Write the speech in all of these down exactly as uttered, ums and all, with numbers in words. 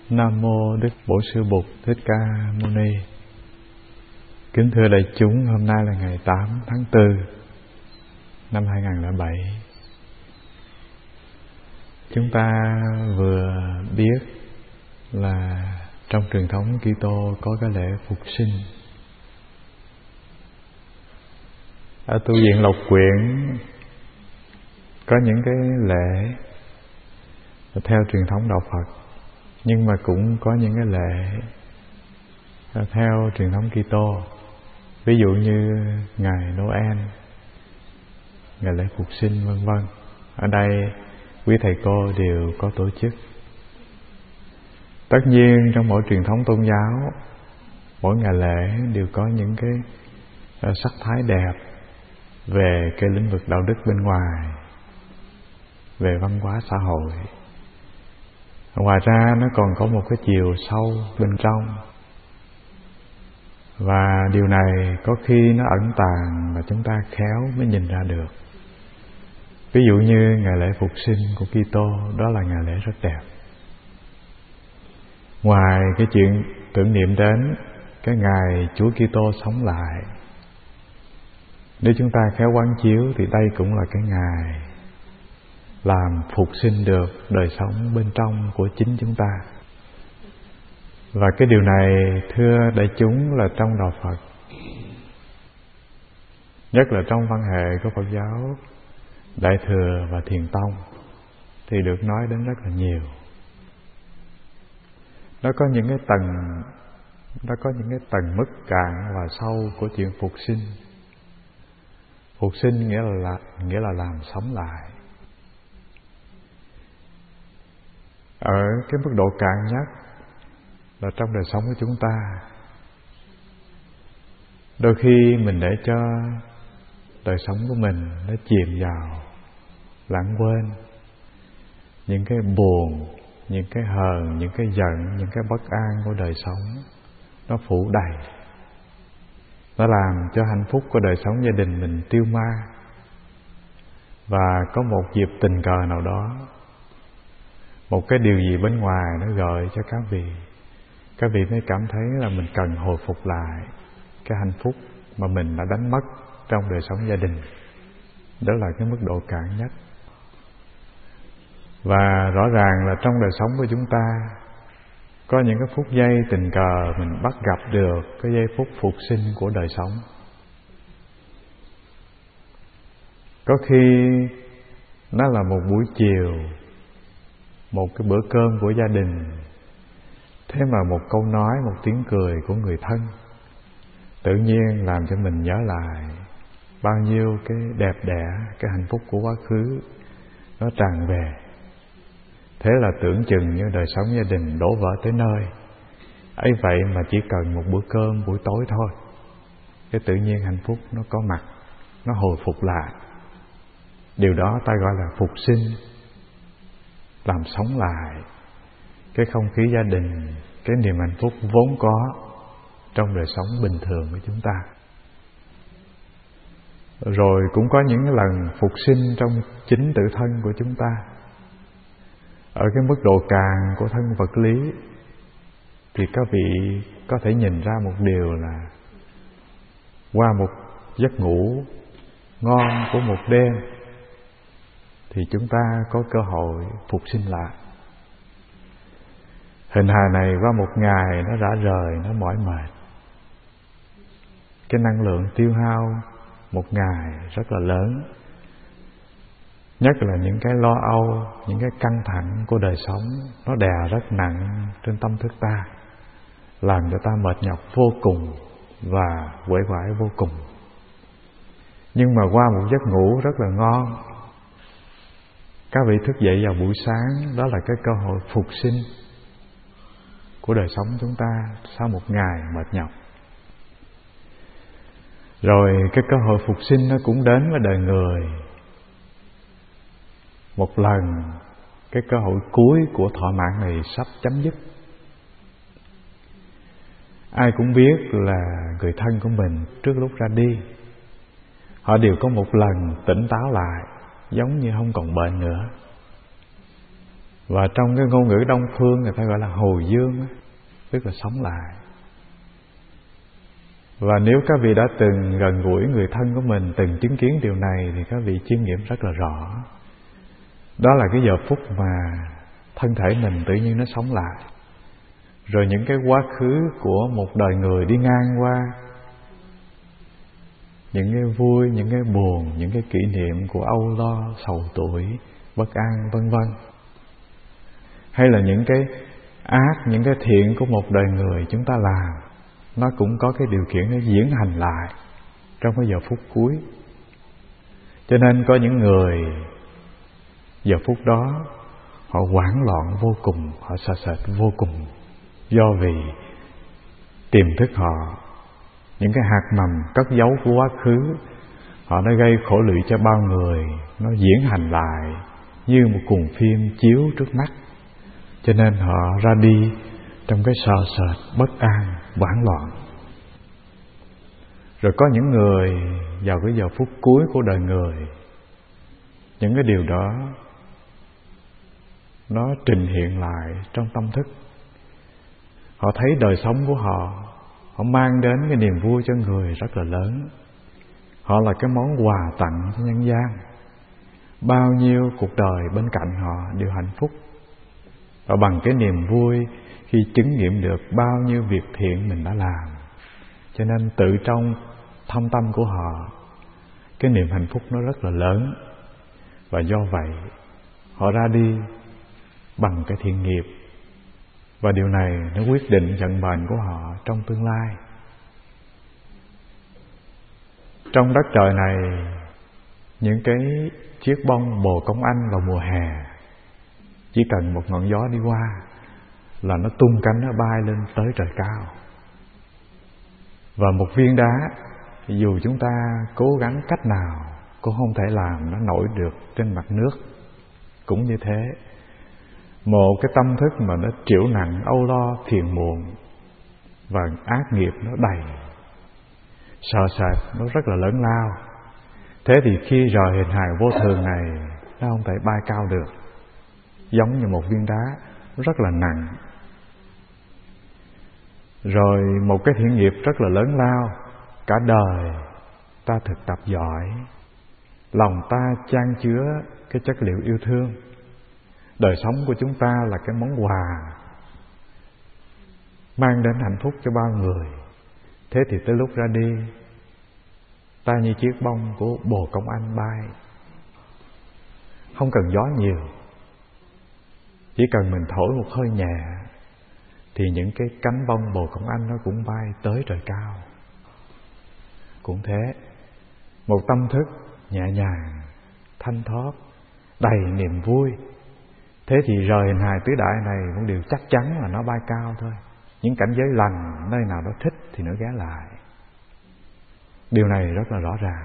Nam mô Đức Bổn Sư Bụt Thích Ca Mâu Ni. Kính thưa đại chúng, hôm nay là ngày tám tháng tư năm hai nghìn lẻ bảy. Chúng ta vừa biết là trong truyền thống Kitô có cái lễ phục sinh. Ở tu viện Lộc Quyển có những cái lễ theo truyền thống đạo Phật, nhưng mà cũng có những cái lễ theo truyền thống Kitô. Ví dụ như ngày Noel, ngày lễ phục sinh vân vân. Ở đây quý thầy cô đều có tổ chức. Tất nhiên trong mỗi truyền thống tôn giáo, mỗi ngày lễ đều có những cái sắc thái đẹp về cái lĩnh vực đạo đức bên ngoài, về văn hóa xã hội. Ngoài ra nó còn có một cái chiều sâu bên trong, và điều này có khi nó ẩn tàng mà chúng ta khéo mới nhìn ra được. Ví dụ như ngày lễ phục sinh của Kitô, đó là ngày lễ rất đẹp. Ngoài cái chuyện tưởng niệm đến cái ngày Chúa Kitô sống lại, nếu chúng ta khéo quán chiếu thì đây cũng là cái ngày làm phục sinh được đời sống bên trong của chính chúng ta. Và cái điều này, thưa đại chúng, là trong đạo Phật, nhất là trong văn hệ của Phật giáo Đại Thừa và Thiền Tông, thì được nói đến rất là nhiều. Nó có những cái tầng Nó có những cái tầng mức cạn và sâu của chuyện phục sinh. Phục sinh nghĩa là nghĩa là làm sống lại. Ở cái mức độ cạn nhất là trong đời sống của chúng ta, đôi khi mình để cho đời sống của mình nó chìm vào lãng quên những cái buồn, những cái hờn, những cái giận, những cái bất an của đời sống. Nó phủ đầy, nó làm cho hạnh phúc của đời sống gia đình mình tiêu ma. Và có một dịp tình cờ nào đó, một cái điều gì bên ngoài nó gợi cho các vị, các vị mới cảm thấy là mình cần hồi phục lại cái hạnh phúc mà mình đã đánh mất trong đời sống gia đình. Đó là cái mức độ cạn nhất. Và rõ ràng là trong đời sống của chúng ta có những cái phút giây tình cờ mình bắt gặp được cái giây phút phục sinh của đời sống. Có khi nó là một buổi chiều, một cái bữa cơm của gia đình, thế mà một câu nói, một tiếng cười của người thân tự nhiên làm cho mình nhớ lại bao nhiêu cái đẹp đẽ, cái hạnh phúc của quá khứ nó tràn về. Thế là tưởng chừng như đời sống gia đình đổ vỡ tới nơi. Ấy vậy mà chỉ cần một bữa cơm buổi tối thôi, cái tự nhiên hạnh phúc nó có mặt, nó hồi phục lại. Điều đó ta gọi là phục sinh, làm sống lại cái không khí gia đình, cái niềm hạnh phúc vốn có trong đời sống bình thường của chúng ta. Rồi cũng có những lần phục sinh trong chính tự thân của chúng ta. Ở cái mức độ càng của thân vật lý thì các vị có thể nhìn ra một điều là qua một giấc ngủ ngon của một đêm thì chúng ta có cơ hội phục sinh lại. Hình hài này qua một ngày nó rã rời, nó mỏi mệt. Cái năng lượng tiêu hao một ngày rất là lớn. Nhất là những cái lo âu, những cái căng thẳng của đời sống, nó đè rất nặng trên tâm thức ta, làm cho ta mệt nhọc vô cùng và uể oải vô cùng. Nhưng mà qua một giấc ngủ rất là ngon, các vị thức dậy vào buổi sáng, đó là cái cơ hội phục sinh của đời sống chúng ta sau một ngày mệt nhọc. Rồi cái cơ hội phục sinh nó cũng đến với đời người. Một lần cái cơ hội cuối của thọ mạng này sắp chấm dứt. Ai cũng biết là người thân của mình trước lúc ra đi, họ đều có một lần tỉnh táo lại, giống như không còn bệnh nữa. Và trong cái ngôn ngữ Đông phương người ta gọi là hồi dương, tức là sống lại. Và nếu các vị đã từng gần gũi người thân của mình, từng chứng kiến điều này, thì các vị chiêm nghiệm rất là rõ. Đó là cái giờ phút mà thân thể mình tự nhiên nó sống lại. Rồi những cái quá khứ của một đời người đi ngang qua, những cái vui, những cái buồn, những cái kỷ niệm của âu lo, sầu tuổi, bất an, vân vân. Hay là những cái ác, những cái thiện của một đời người chúng ta làm, nó cũng có cái điều kiện để diễn hành lại trong cái giờ phút cuối. Cho nên có những người giờ phút đó họ hoảng loạn vô cùng, họ sợ sệt vô cùng, do vì tiềm thức họ, những cái hạt mầm cất giấu của quá khứ, họ đã gây khổ lụy cho bao người, nó diễn hành lại như một cuồng phim chiếu trước mắt. Cho nên họ ra đi trong cái sợ sệt, bất an, hoảng loạn. Rồi có những người vào cái giờ phút cuối của đời người, những cái điều đó nó trình hiện lại trong tâm thức. Họ thấy đời sống của họ, họ mang đến cái niềm vui cho người rất là lớn. Họ là cái món quà tặng cho nhân gian. Bao nhiêu cuộc đời bên cạnh họ đều hạnh phúc. Và bằng cái niềm vui khi chứng nghiệm được bao nhiêu việc thiện mình đã làm, cho nên tự trong thâm tâm của họ, cái niềm hạnh phúc nó rất là lớn. Và do vậy họ ra đi bằng cái thiện nghiệp. Và điều này nó quyết định vận mệnh của họ trong tương lai. Trong đất trời này, những cái chiếc bông bồ công anh vào mùa hè, chỉ cần một ngọn gió đi qua là nó tung cánh, nó bay lên tới trời cao. Và một viên đá, dù chúng ta cố gắng cách nào cũng không thể làm nó nổi được trên mặt nước. Cũng như thế, một cái tâm thức mà nó chịu nặng âu lo, phiền muộn và ác nghiệp nó đầy, sợ sệt, nó rất là lớn lao. Thế thì khi rời hình hài vô thường này, nó không thể bay cao được, giống như một viên đá rất là nặng. Rồi một cái thiện nghiệp rất là lớn lao, cả đời ta thực tập giỏi, lòng ta chan chứa cái chất liệu yêu thương. Đời sống của chúng ta là cái món quà mang đến hạnh phúc cho bao người. Thế thì tới lúc ra đi, ta như chiếc bông của bồ công anh bay, không cần gió nhiều, chỉ cần mình thổi một hơi nhẹ thì những cái cánh bông bồ công anh nó cũng bay tới trời cao. Cũng thế, một tâm thức nhẹ nhàng, thanh thoát, đầy niềm vui, thế thì rời hình hài tứ đại này một điều chắc chắn là nó bay cao thôi. Những cảnh giới lành, nơi nào nó thích thì nó ghé lại. Điều này rất là rõ ràng.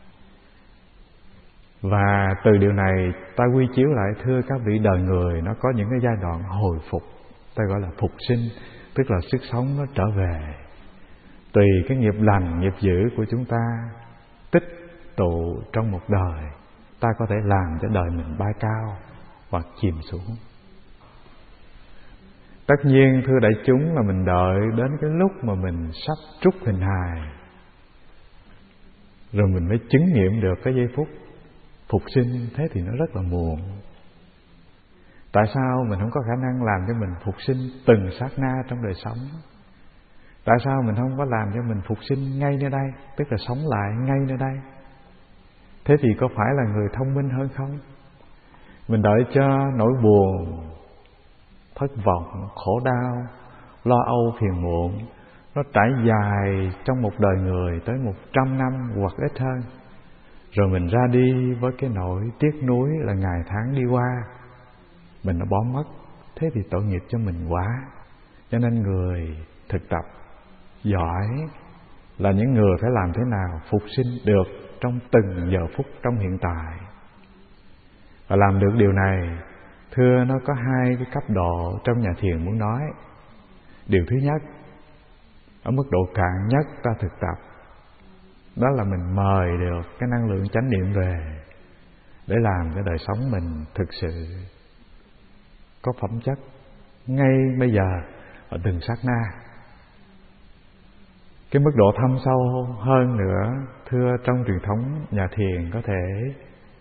Và từ điều này ta quy chiếu lại, thưa các vị, đời người nó có những cái giai đoạn hồi phục, ta gọi là phục sinh, tức là sức sống nó trở về. Tùy cái nghiệp lành, nghiệp dữ của chúng ta tích tụ trong một đời, ta có thể làm cho đời mình bay cao hoặc chìm xuống. Tất nhiên thưa đại chúng là mình đợi đến cái lúc mà mình sắp trút hình hài, rồi mình mới chứng nghiệm được cái giây phút phục sinh. Thế thì nó rất là muộn. Tại sao mình không có khả năng làm cho mình phục sinh từng sát na trong đời sống? Tại sao mình không có làm cho mình phục sinh ngay nơi đây, tức là sống lại ngay nơi đây? Thế thì có phải là người thông minh hơn không? Mình đợi cho nỗi buồn, thất vọng, khổ đau, lo âu, phiền muộn nó trải dài trong một đời người tới một trăm năm hoặc ít hơn, rồi mình ra đi với cái nỗi tiếc nuối là ngày tháng đi qua mình đã bỏ mất. Thế thì tội nghiệp cho mình quá. Cho nên người thực tập giỏi là những người phải làm thế nào phục sinh được trong từng giờ phút trong hiện tại. Và làm được điều này, thưa, nó có hai cái cấp độ trong nhà thiền muốn nói. Điều thứ nhất, ở mức độ cạn nhất ta thực tập, đó là mình mời được cái năng lượng chánh niệm về để làm cái đời sống mình thực sự có phẩm chất ngay bây giờ ở từng sát na. Cái mức độ thâm sâu hơn nữa, thưa, trong truyền thống nhà thiền có thể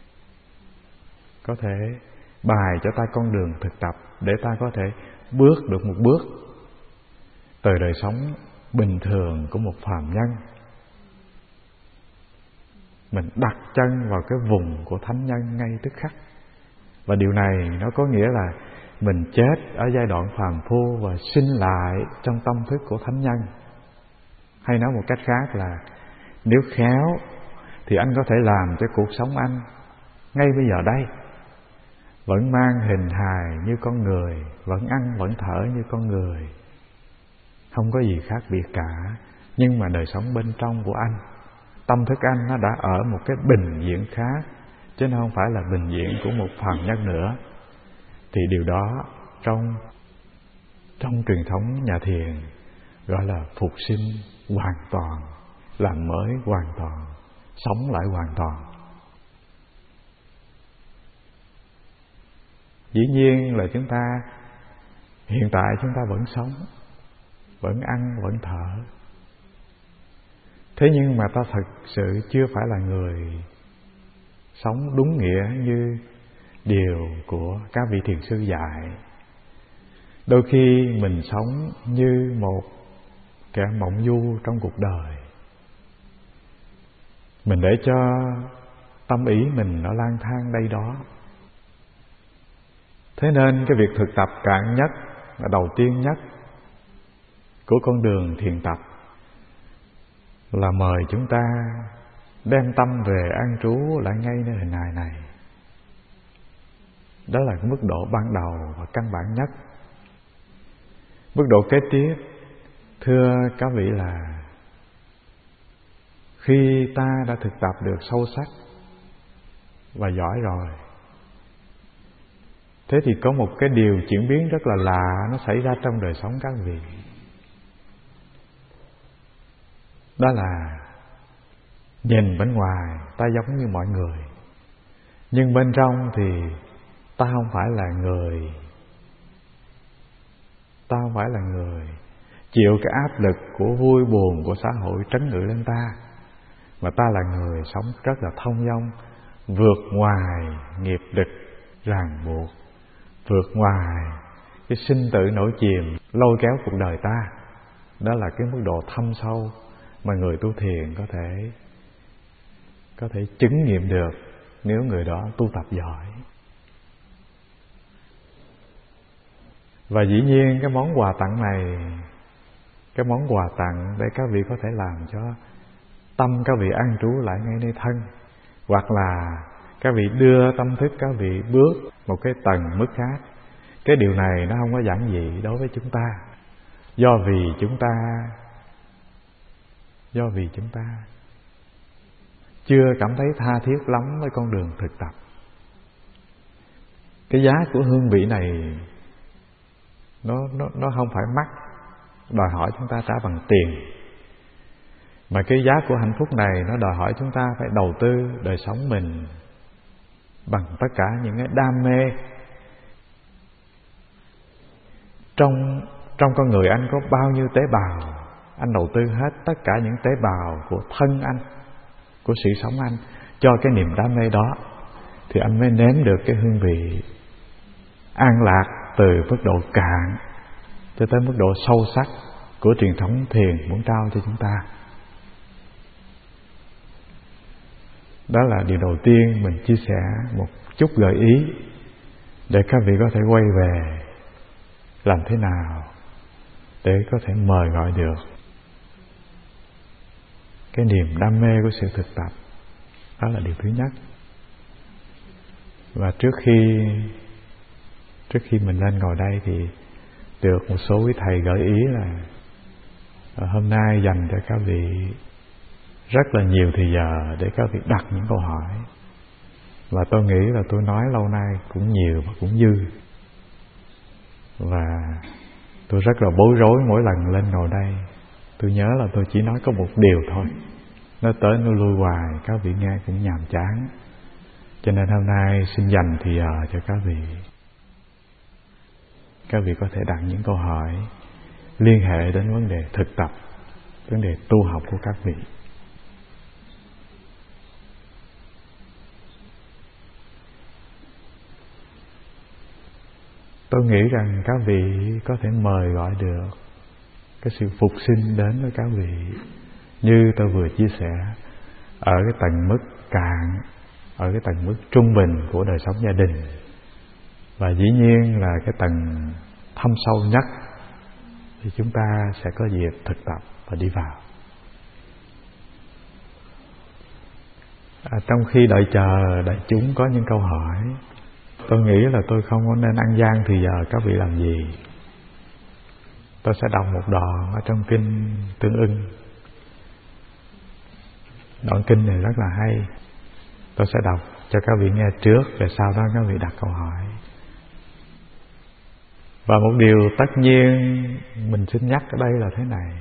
có thể bài cho ta con đường thực tập để ta có thể bước được một bước từ đời sống bình thường của một phàm nhân, mình đặt chân vào cái vùng của thánh nhân ngay tức khắc. Và điều này nó có nghĩa là mình chết ở giai đoạn phàm phu và sinh lại trong tâm thức của thánh nhân. Hay nói một cách khác là nếu khéo thì anh có thể làm cho cuộc sống anh ngay bây giờ đây vẫn mang hình hài như con người, vẫn ăn vẫn thở như con người, không có gì khác biệt cả. Nhưng mà đời sống bên trong của anh, tâm thức anh nó đã ở một cái bình diện khác, chứ nó không phải là bình diện của một phàm nhân nữa. Thì điều đó trong trong truyền thống nhà thiền gọi là phục sinh hoàn toàn, làm mới hoàn toàn, sống lại hoàn toàn. Dĩ nhiên là chúng ta hiện tại chúng ta vẫn sống, vẫn ăn, vẫn thở. Thế nhưng mà ta thật sự chưa phải là người sống đúng nghĩa như điều của các vị thiền sư dạy. Đôi khi mình sống như một kẻ mộng du trong cuộc đời. Mình để cho tâm ý mình nó lang thang đây đó. Thế nên cái việc thực tập cạn nhất và đầu tiên nhất của con đường thiền tập là mời chúng ta đem tâm về an trú lại ngay nơi hình hài này. Đó là cái mức độ ban đầu và căn bản nhất. Mức độ kế tiếp, thưa các vị, là khi ta đã thực tập được sâu sắc và giỏi rồi, thế thì có một cái điều chuyển biến rất là lạ nó xảy ra trong đời sống các vị. Đó là nhìn bên ngoài ta giống như mọi người, nhưng bên trong thì ta không phải là người. Ta không phải là người chịu cái áp lực của vui buồn của xã hội trấn ngự lên ta, mà ta là người sống rất là thông dong, vượt ngoài nghiệp lực ràng buộc, vượt ngoài cái sinh tử nổi chìm lôi kéo cuộc đời ta. Đó là cái mức độ thâm sâu mà người tu thiền có thể có thể chứng nghiệm được nếu người đó tu tập giỏi. Và dĩ nhiên cái món quà tặng này, cái món quà tặng để các vị có thể làm cho tâm các vị an trú lại ngay nơi thân, hoặc là các vị đưa tâm thức các vị bước một cái tầng mức khác. Cái điều này nó không có giản dị đối với chúng ta, do vì chúng ta do vì chúng ta chưa cảm thấy tha thiết lắm với con đường thực tập. Cái giá của hương vị này nó nó nó không phải mắc, đòi hỏi chúng ta trả bằng tiền, mà cái giá của hạnh phúc này nó đòi hỏi chúng ta phải đầu tư đời sống mình bằng tất cả những cái đam mê. Trong trong con người anh có bao nhiêu tế bào, anh đầu tư hết tất cả những tế bào của thân anh, của sự sống anh cho cái niềm đam mê đó, thì anh mới nếm được cái hương vị an lạc từ mức độ cạn cho tới mức độ sâu sắc của truyền thống thiền muốn trao cho chúng ta. Đó là điều đầu tiên mình chia sẻ một chút gợi ý để các vị có thể quay về làm thế nào để có thể mời gọi được cái niềm đam mê của sự thực tập. Đó là điều thứ nhất. Và trước khi trước khi mình lên ngồi đây thì được một số quý thầy gợi ý là hôm nay dành cho các vị rất là nhiều thời giờ để các vị đặt những câu hỏi. Và tôi nghĩ là tôi nói lâu nay cũng nhiều và cũng dư. Và tôi rất là bối rối mỗi lần lên ngồi đây. Tôi nhớ là tôi chỉ nói có một điều thôi, nó tới nó lui hoài, các vị nghe cũng nhàm chán. Cho nên hôm nay xin dành thì giờ cho các vị. các vị có thể đặt những câu hỏi liên hệ đến vấn đề thực tập, vấn đề tu học của các vị. Tôi nghĩ rằng các vị có thể mời gọi được cái sự phục sinh đến với các vị, như tôi vừa chia sẻ, ở cái tầng mức cạn, ở cái tầng mức trung bình của đời sống gia đình, và dĩ nhiên là cái tầng thâm sâu nhất thì chúng ta sẽ có dịp thực tập và đi vào. À, trong khi đợi chờ đại chúng có những câu hỏi, tôi nghĩ là tôi không có nên ăn gian thì giờ các vị làm gì. Tôi sẽ đọc một đoạn ở trong kinh Tương Ưng. Đoạn kinh này rất là hay. Tôi sẽ đọc cho các vị nghe trước, rồi sau đó các vị đặt câu hỏi. Và một điều tất nhiên mình xin nhắc ở đây là thế này.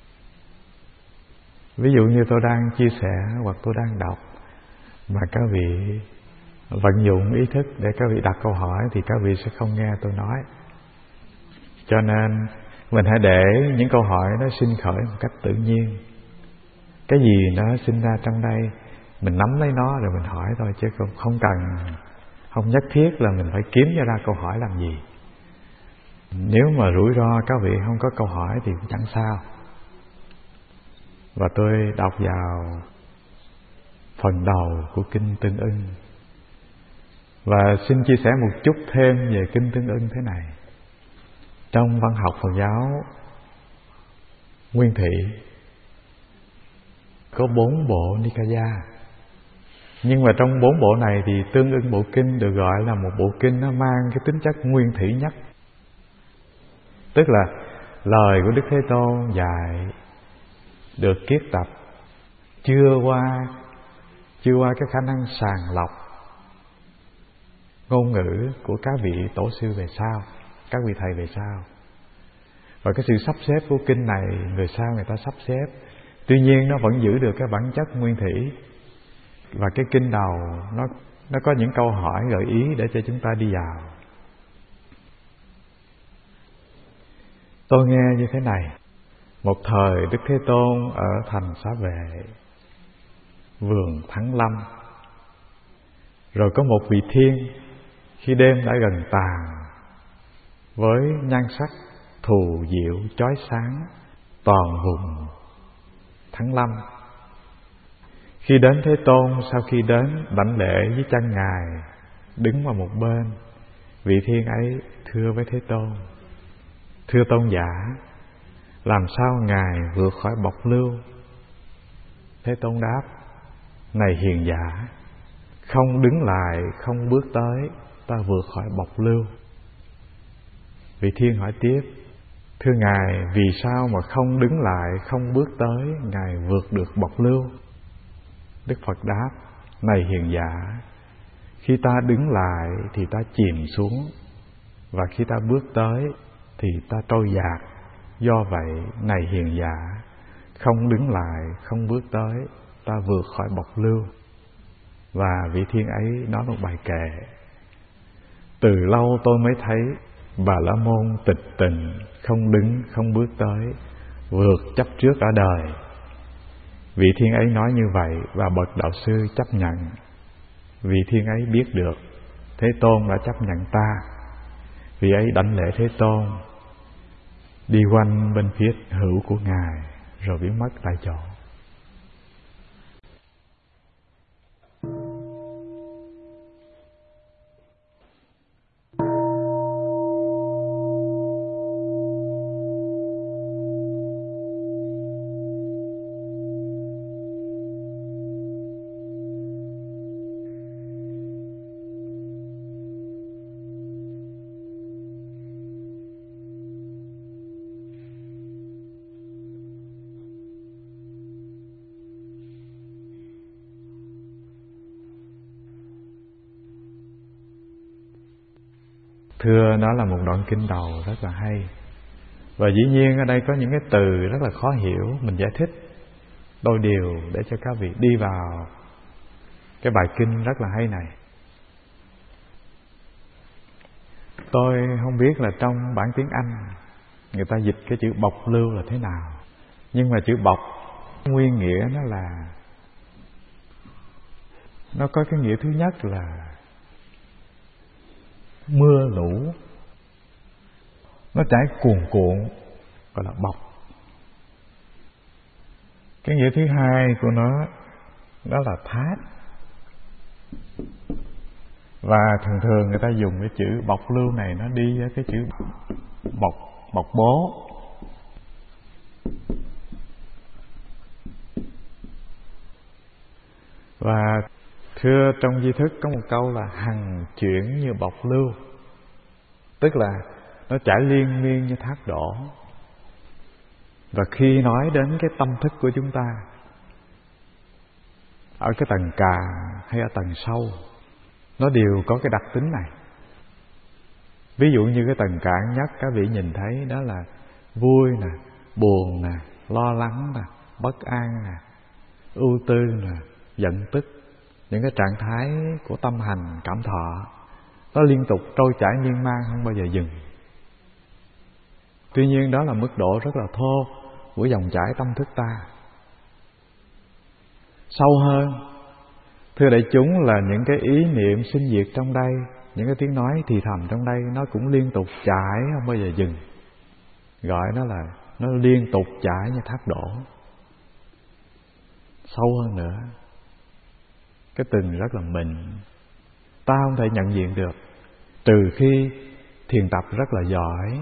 Ví dụ như tôi đang chia sẻ hoặc tôi đang đọc mà các vị vận dụng ý thức để các vị đặt câu hỏi thì các vị sẽ không nghe tôi nói. Cho nên mình hãy để những câu hỏi nó sinh khởi một cách tự nhiên. Cái gì nó sinh ra trong đây mình nắm lấy nó rồi mình hỏi thôi, chứ không, không cần, không nhất thiết là mình phải kiếm cho ra câu hỏi làm gì. Nếu mà rủi ro các vị không có câu hỏi thì cũng chẳng sao. Và tôi đọc vào phần đầu của kinh Tương Ưng. Và xin chia sẻ một chút thêm về kinh Tương Ưng thế này. Trong văn học Phật giáo Nguyên Thủy có bốn bộ Nikaya. Nhưng mà trong bốn bộ này thì Tương Ưng bộ kinh được gọi là một bộ kinh nó mang cái tính chất nguyên thủy nhất. Tức là lời của Đức Thế Tôn dạy được kiết tập chưa qua chưa qua cái khả năng sàng lọc ngôn ngữ của các vị tổ sư về sau, các vị thầy về sau. Và cái sự sắp xếp của kinh này người sau người ta sắp xếp, tuy nhiên nó vẫn giữ được cái bản chất nguyên thủy. Và cái kinh đầu nó nó có những câu hỏi gợi ý để cho chúng ta đi vào. Tôi nghe như thế này. Một thời Đức Thế Tôn ở thành Xá Vệ, vườn Thắng Lâm. Rồi có một vị thiên khi đêm đã gần tàn, với nhan sắc thù diệu chói sáng toàn vùng Thắng Lâm. Khi đến Thế Tôn, sau khi đến đảnh lễ với chân Ngài, đứng vào một bên, vị thiên ấy thưa với Thế Tôn: Thưa Tôn giả, làm sao Ngài vượt khỏi bọc lưu? Thế Tôn đáp: Này hiền giả, không đứng lại, không bước tới, ta vượt khỏi bọc lưu. Vị thiên hỏi tiếp: Thưa Ngài, vì sao mà không đứng lại, không bước tới, Ngài vượt được bọc lưu? Đức Phật đáp: Này hiền giả, khi ta đứng lại thì ta chìm xuống, và khi ta bước tới thì ta trôi dạt. Do vậy, này hiền giả, không đứng lại, không bước tới, ta vượt khỏi bọc lưu. Và vị thiên ấy nói một bài kệ: Từ lâu tôi mới thấy Bà La Môn tịch tình, không đứng, không bước tới, vượt chấp trước ở đời. Vị thiên ấy nói như vậy và bậc đạo sư chấp nhận. Vị thiên ấy biết được Thế Tôn đã chấp nhận ta. Vị ấy đảnh lễ Thế Tôn, đi quanh bên phía hữu của Ngài, rồi biến mất tại chỗ. Thưa, đó là một đoạn kinh đầu rất là hay. Và dĩ nhiên ở đây có những cái từ rất là khó hiểu. Mình giải thích đôi điều để cho các vị đi vào cái bài kinh rất là hay này. Tôi không biết là trong bản tiếng Anh người ta dịch cái chữ bọc lưu là thế nào, nhưng mà chữ bọc nguyên nghĩa nó là, nó có cái nghĩa thứ nhất là mưa lũ, nó chảy cuồn cuộn, gọi là bọc. Cái nghĩa thứ hai của nó đó là thác. Và thường thường người ta dùng cái chữ bọc lưu này nó đi với cái chữ bọc bọc bố. Và thưa trong di thức có một câu là hằng chuyển như bọc lưu, tức là nó chảy liên miên như thác đổ. Và khi nói đến cái tâm thức của chúng ta ở cái tầng càng hay ở tầng sâu, nó đều có cái đặc tính này. Ví dụ như cái tầng cạn nhất các vị nhìn thấy đó là vui nè, buồn nè, lo lắng nè, bất an nè, ưu tư nè, giận tức. Những cái trạng thái của tâm hành, cảm thọ nó liên tục trôi chảy miên man, không bao giờ dừng. Tuy nhiên đó là mức độ rất là thô của dòng chảy tâm thức ta. Sâu hơn, thưa đại chúng, là những cái ý niệm sinh diệt trong đây, những cái tiếng nói thì thầm trong đây, nó cũng liên tục chảy, không bao giờ dừng. Gọi nó là nó liên tục chảy như thác đổ. Sâu hơn nữa, cái từng rất là mịn, ta không thể nhận diện được, trừ khi thiền tập rất là giỏi.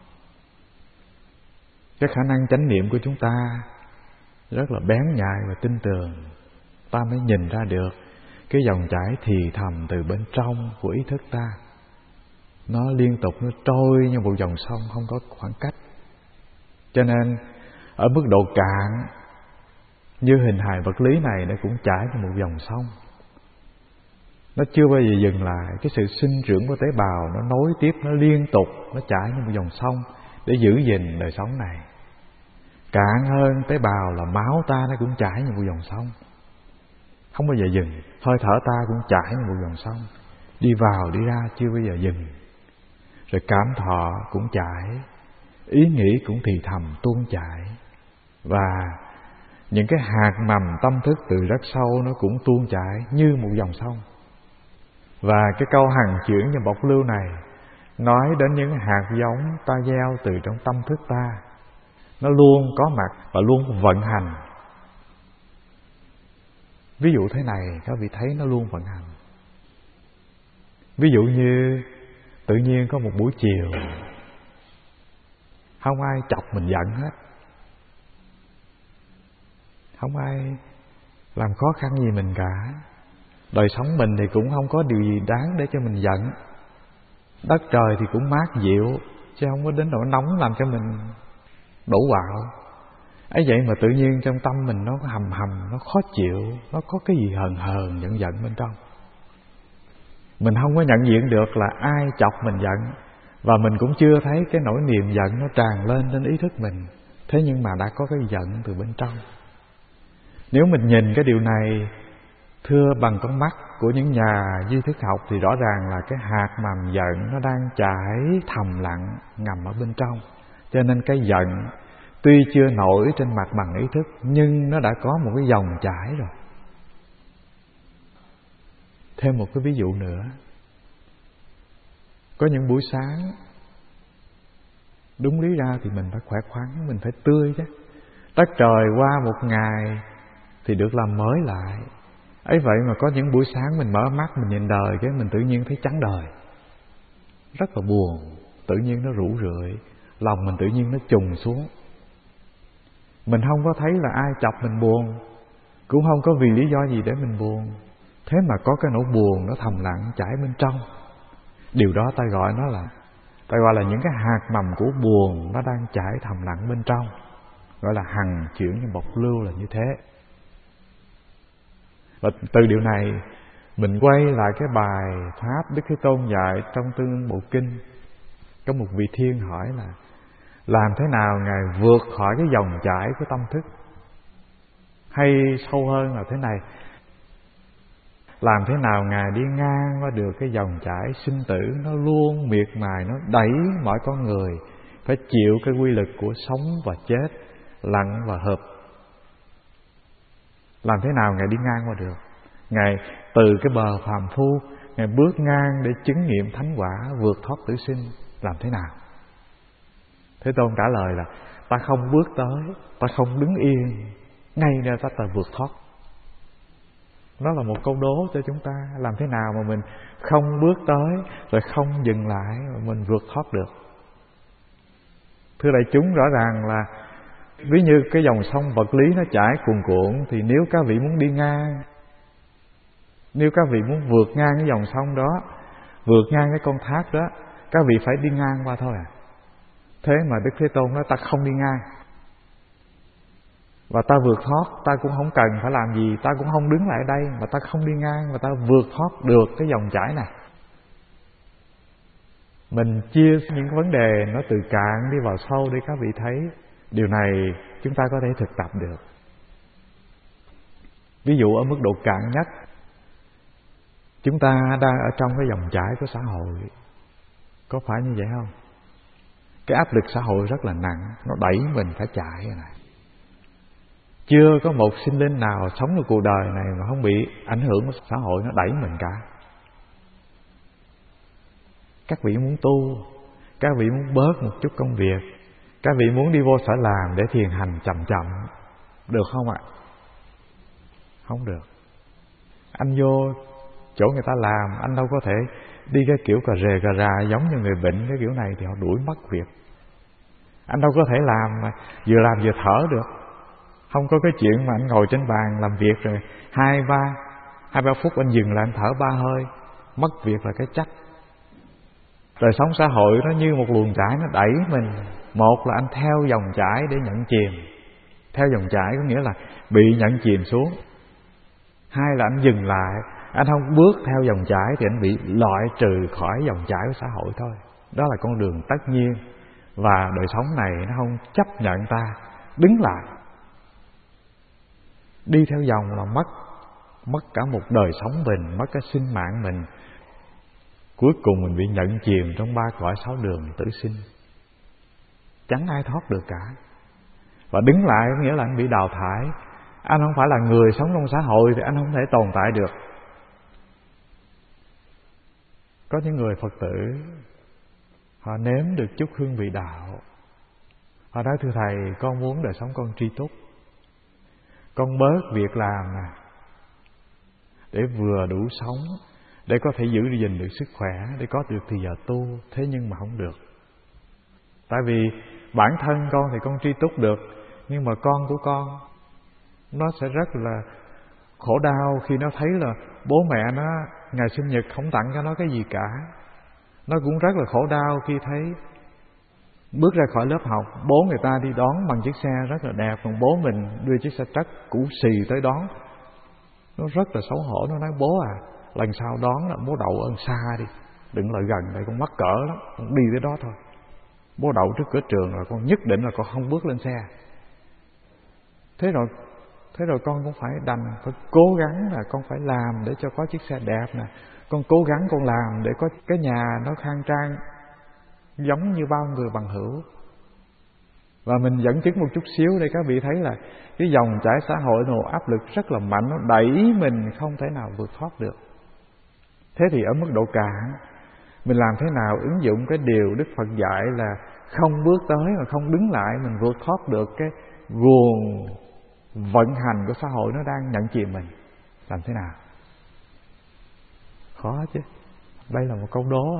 Cái khả năng chánh niệm của chúng ta rất là bén nhạy và tinh tường, ta mới nhìn ra được cái dòng chảy thì thầm từ bên trong của ý thức ta. Nó liên tục, nó trôi như một dòng sông, không có khoảng cách. Cho nên ở mức độ cạn, như hình hài vật lý này, nó cũng chảy như một dòng sông. Nó chưa bao giờ dừng lại. Cái sự sinh trưởng của tế bào nó nối tiếp, nó liên tục, nó chảy như một dòng sông để giữ gìn đời sống này. Cạn hơn tế bào là máu ta, nó cũng chảy như một dòng sông, không bao giờ dừng. Hơi thở ta cũng chảy như một dòng sông, đi vào đi ra chưa bao giờ dừng. Rồi cảm thọ cũng chảy, ý nghĩ cũng thì thầm tuôn chảy. Và những cái hạt mầm tâm thức từ rất sâu nó cũng tuôn chảy như một dòng sông. Và cái câu hằng chuyển như bọc lưu này nói đến những hạt giống ta gieo từ trong tâm thức ta. Nó luôn có mặt và luôn vận hành. Ví dụ thế này, các vị thấy nó luôn vận hành. Ví dụ như tự nhiên có một buổi chiều, không ai chọc mình giận hết, không ai làm khó khăn gì mình cả. Đời sống mình thì cũng không có điều gì đáng để cho mình giận. Đất trời thì cũng mát dịu, chứ không có đến nỗi nóng làm cho mình đổ quạo. ấy vậy mà tự nhiên trong tâm mình nó hầm hầm, nó khó chịu, nó có cái gì hờn hờn giận giận bên trong. Mình không có nhận diện được là ai chọc mình giận, và mình cũng chưa thấy cái nỗi niềm giận nó tràn lên trên ý thức mình. Thế nhưng mà đã có cái giận từ bên trong. Nếu mình nhìn cái điều này, thưa bằng con mắt của những nhà duy thức học, thì rõ ràng là cái hạt mầm giận nó đang chảy thầm lặng ngầm ở bên trong. Cho nên cái giận tuy chưa nổi trên mặt bằng ý thức, nhưng nó đã có một cái dòng chảy rồi. Thêm một cái ví dụ nữa. Có những buổi sáng, đúng lý ra thì mình phải khỏe khoắn, mình phải tươi chứ. Đất trời qua một ngày thì được làm mới lại. Ấy vậy mà có những buổi sáng mình mở mắt, mình nhìn đời, cái mình tự nhiên thấy trắng đời, rất là buồn. Tự nhiên nó rũ rượi, lòng mình tự nhiên nó trùng xuống. Mình không có thấy là ai chọc mình buồn, cũng không có vì lý do gì để mình buồn. Thế mà có cái nỗi buồn nó thầm lặng chảy bên trong. Điều đó ta gọi nó là ta gọi là những cái hạt mầm của buồn nó đang chảy thầm lặng bên trong, gọi là hằng chuyển như bọc lưu, là như thế. Và từ điều này mình quay lại cái bài pháp Đức Thế Tôn dạy trong Tương Ưng Bộ Kinh. Có một vị thiên hỏi là làm thế nào Ngài vượt khỏi cái dòng chảy của tâm thức? Hay sâu hơn là thế này: Làm thế nào Ngài đi ngang qua được cái dòng chảy sinh tử, nó luôn miệt mài, nó đẩy mọi con người phải chịu cái quy lực của sống và chết, lặng và hợp. Làm thế nào Ngài đi ngang qua được? Ngài từ cái bờ phàm phu, Ngài bước ngang để chứng nghiệm thánh quả, vượt thoát tử sinh. Làm thế nào? Thế Tôn trả lời là: ta không bước tới, ta không đứng yên, ngay ra ta ta vượt thoát. Đó là một câu đố cho chúng ta. Làm thế nào mà mình không bước tới, rồi không dừng lại, mà mình vượt thoát được? Thưa đại chúng, rõ ràng là ví như cái dòng sông vật lý nó chảy cuồn cuộn, thì nếu các vị muốn đi ngang, nếu các vị muốn vượt ngang cái dòng sông đó, vượt ngang cái con thác đó, các vị phải đi ngang qua thôi à. Thế mà Đức Thế Tôn nói ta không đi ngang, và ta vượt thoát. Ta cũng không cần phải làm gì, ta cũng không đứng lại đây, mà ta không đi ngang, và ta vượt thoát được cái dòng chảy này. Mình chia những vấn đề nó từ cạn đi vào sâu để các vị thấy điều này chúng ta có thể thực tập được. Ví dụ ở mức độ cạn nhất, chúng ta đang ở trong cái dòng chảy của xã hội, có phải như vậy không? Cái áp lực xã hội rất là nặng, nó đẩy mình phải chạy này. Chưa có một sinh linh nào sống ở cuộc đời này mà không bị ảnh hưởng của xã hội, nó đẩy mình cả. Các vị muốn tu, các vị muốn bớt một chút công việc, các vị muốn đi vô sở làm để thiền hành chậm chậm, được không ạ? Không được. Anh vô chỗ người ta làm, anh đâu có thể đi cái kiểu cà rề cà rà giống như người bệnh. Cái kiểu này thì họ đuổi mất việc. Anh đâu có thể làm mà vừa làm vừa thở được. Không có cái chuyện mà anh ngồi trên bàn làm việc rồi hai ba hai ba phút anh dừng lại anh thở ba hơi, mất việc là cái chắc. Đời sống xã hội nó như một luồng chảy, nó đẩy mình. Một là anh theo dòng chảy để nhận chìm. Theo dòng chảy có nghĩa là bị nhận chìm xuống. Hai là anh dừng lại, anh không bước theo dòng chảy thì anh bị loại trừ khỏi dòng chảy của xã hội thôi. Đó là con đường tất nhiên. Và đời sống này nó không chấp nhận ta đứng lại. Đi theo dòng là mất Mất cả một đời sống mình, mất cái sinh mạng mình. Cuối cùng mình bị nhận chìm trong ba cõi sáu đường tử sinh. Chẳng ai thoát được cả. Và đứng lại có nghĩa là anh bị đào thải. Anh không phải là người sống trong xã hội thì anh không thể tồn tại được. Có những người Phật tử, họ nếm được chút hương vị đạo. Họ nói: thưa Thầy, con muốn đời sống con tri túc, con bớt việc làm nè, để vừa đủ sống, để có thể giữ gìn được sức khỏe, để có được thì giờ tu. Thế nhưng mà không được. Tại vì bản thân con thì con tri túc được, nhưng mà con của con nó sẽ rất là khổ đau khi nó thấy là bố mẹ nó ngày sinh nhật không tặng cho nó cái gì cả. Nó cũng rất là khổ đau khi thấy bước ra khỏi lớp học, bố người ta đi đón bằng chiếc xe rất là đẹp, còn bố mình đưa chiếc xe trắc cũ xì tới đón. Nó rất là xấu hổ. Nó nói: bố à, lần sau đón là bố đậu ở xa đi, đừng lại gần đây, con mắc cỡ lắm, con đi tới đó thôi. Bố đậu trước cửa trường rồi con nhất định là con không bước lên xe. Thế rồi Thế rồi con cũng phải đành phải cố gắng là con phải làm để cho có chiếc xe đẹp nè. Con cố gắng con làm để có cái nhà nó khang trang giống như bao người bằng hữu. Và mình dẫn chứng một chút xíu để các vị thấy là cái dòng chảy xã hội nó áp lực rất là mạnh, nó đẩy mình không thể nào vượt thoát được. Thế thì ở mức độ cạn, mình làm thế nào ứng dụng cái điều Đức Phật dạy là không bước tới mà không đứng lại, mình vượt thoát được cái guồng vận hành của xã hội nó đang nhận chìm mình. Làm thế nào? Khó chứ. Đây là một câu đố.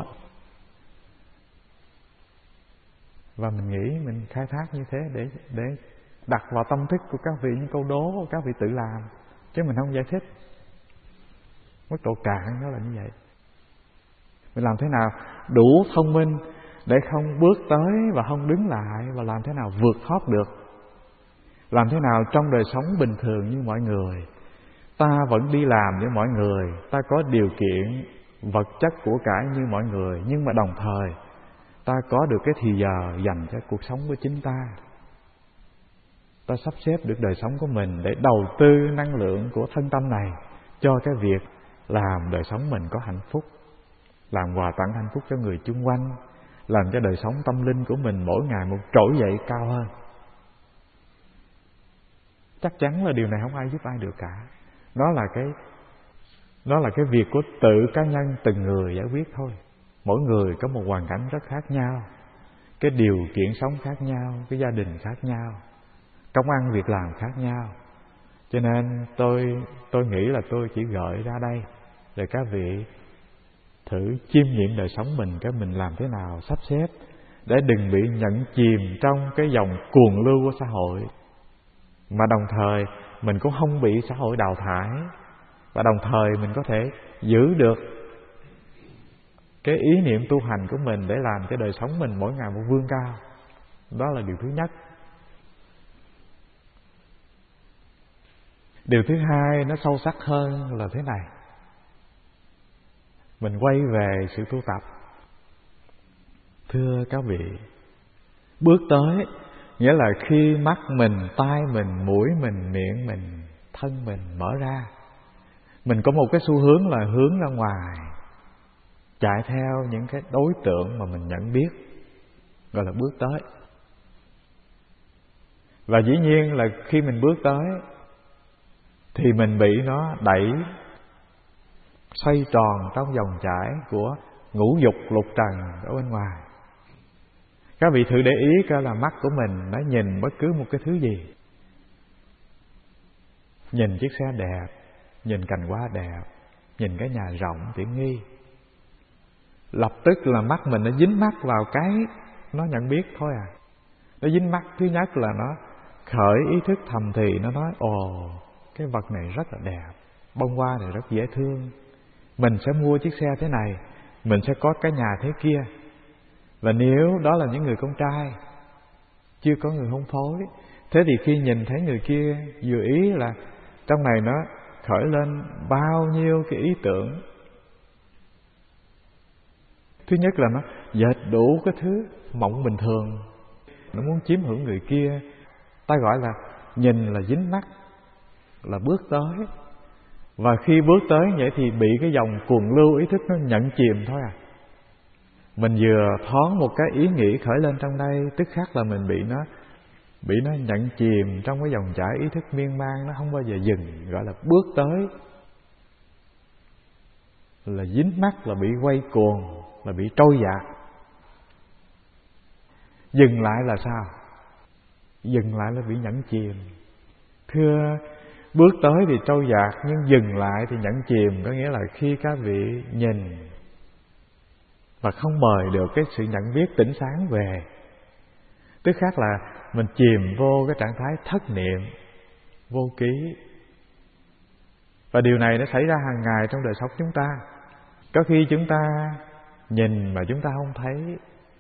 Và mình nghĩ mình khai thác như thế để để đặt vào tâm thức của các vị những câu đố các vị tự làm, chứ mình không giải thích. Mức độ cạn đó là như vậy. Mình làm thế nào đủ thông minh để không bước tới và không đứng lại, và làm thế nào vượt thoát được. Làm thế nào trong đời sống bình thường như mọi người, ta vẫn đi làm với mọi người, ta có điều kiện vật chất của cải như mọi người, nhưng mà đồng thời ta có được cái thì giờ dành cho cuộc sống của chính ta. Ta sắp xếp được đời sống của mình để đầu tư năng lượng của thân tâm này cho cái việc làm đời sống mình có hạnh phúc, làm quà tặng hạnh phúc cho người chung quanh, làm cho đời sống tâm linh của mình mỗi ngày một trỗi dậy cao hơn. Chắc chắn là điều này không ai giúp ai được cả. Đó là cái Đó là cái việc của tự cá nhân từng người giải quyết thôi. Mỗi người có một hoàn cảnh rất khác nhau, cái điều kiện sống khác nhau, cái gia đình khác nhau, công ăn việc làm khác nhau. Cho nên tôi tôi nghĩ là tôi chỉ gợi ra đây để các vị thử chiêm nghiệm đời sống mình, cái mình làm thế nào sắp xếp để đừng bị nhận chìm trong cái dòng cuồng lưu của xã hội, mà đồng thời mình cũng không bị xã hội đào thải, và đồng thời mình có thể giữ được cái ý niệm tu hành của mình để làm cho đời sống mình mỗi ngày một vươn cao. Đó là điều thứ nhất. Điều thứ hai nó sâu sắc hơn là thế này. Mình quay về sự tu tập. Thưa các vị, bước tới nghĩa là khi mắt mình, tai mình, mũi mình, miệng mình, thân mình mở ra, mình có một cái xu hướng là hướng ra ngoài, chạy theo những cái đối tượng mà mình nhận biết, gọi là bước tới. Và dĩ nhiên là khi mình bước tới thì mình bị nó đẩy xoay tròn trong vòng chải của ngũ dục lục trần ở bên ngoài. Các vị thử để ý coi là mắt của mình nó nhìn bất cứ một cái thứ gì. Nhìn chiếc xe đẹp, nhìn cành hoa đẹp, nhìn cái nhà rộng tiện nghi, lập tức là mắt mình nó dính mắt vào cái nó nhận biết thôi à. Nó dính mắt, thứ nhất là nó khởi ý thức thầm thì, nó nói ồ, cái vật này rất là đẹp, bông hoa này rất dễ thương, mình sẽ mua chiếc xe thế này, mình sẽ có cái nhà thế kia. Và nếu đó là những người con trai chưa có người hôn phối, thế thì khi nhìn thấy người kia vừa ý là trong này nó khởi lên bao nhiêu cái ý tưởng. Thứ nhất là nó dệt đủ cái thứ mộng bình thường, nó muốn chiếm hữu người kia. Ta gọi là nhìn là dính mắt, là bước tới. Và khi bước tới vậy thì bị cái dòng cuồng lưu ý thức nó nhận chìm thôi à. Mình vừa thoáng một cái ý nghĩ khởi lên trong đây, tức khắc là mình bị nó bị nó nhận chìm trong cái dòng chảy ý thức miên man, nó không bao giờ dừng, gọi là bước tới. Là dính mắt, là bị quay cuồng, là bị trôi dạt. Dừng lại là sao? Dừng lại là bị nhẫn chìm. Thưa, bước tới thì trôi dạt, nhưng dừng lại thì nhẫn chìm. Có nghĩa là khi các vị nhìn và không mời được cái sự nhận biết tỉnh sáng về, tức khác là mình chìm vô cái trạng thái thất niệm, vô ký. Và điều này nó xảy ra hàng ngày trong đời sống chúng ta. Có khi chúng ta nhìn mà chúng ta không thấy,